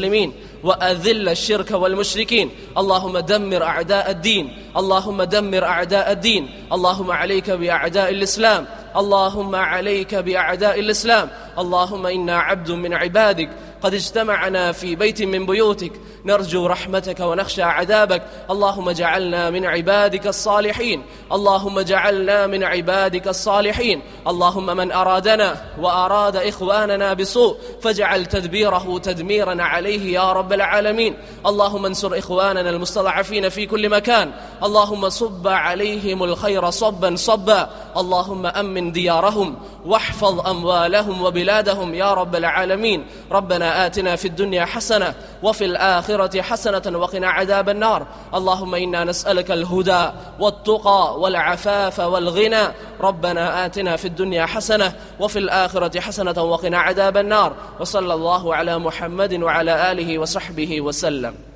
المسلمين وأذل الشرك والمشركين. اللهم دمر أعداء الدين، اللهم دمر أعداء الدين. اللهم عليك بأعداء الإسلام، اللهم عليك بأعداء الإسلام. اللهم إنا عبد من عبادك قد اجتمعنا في بيت من بيوتك نرجو رحمتك ونخشى عذابك. اللهم اجعلنا من عبادك الصالحين، اللهم اجعلنا من عبادك الصالحين. اللهم من أرادنا وأراد إخواننا بسوء فاجعل تدبيره تدميرا عليه يا رب العالمين. اللهم انصر إخواننا المستضعفين في كل مكان، اللهم صب عليهم الخير صبا صبا. اللهم أمن ديارهم واحفظ أموالهم وبلادهم يا رب العالمين. ربنا آتنا في الدنيا حسنة وفي الآخرة حسنة وقنا عذاب النار. اللهم إنا نسألك الهدى والتقى والعفاف والغنى. ربنا آتنا في الدنيا حسنة وفي الآخرة حسنة وقنا عذاب النار. وصلى الله على محمد وعلى آله وصحبه وسلم.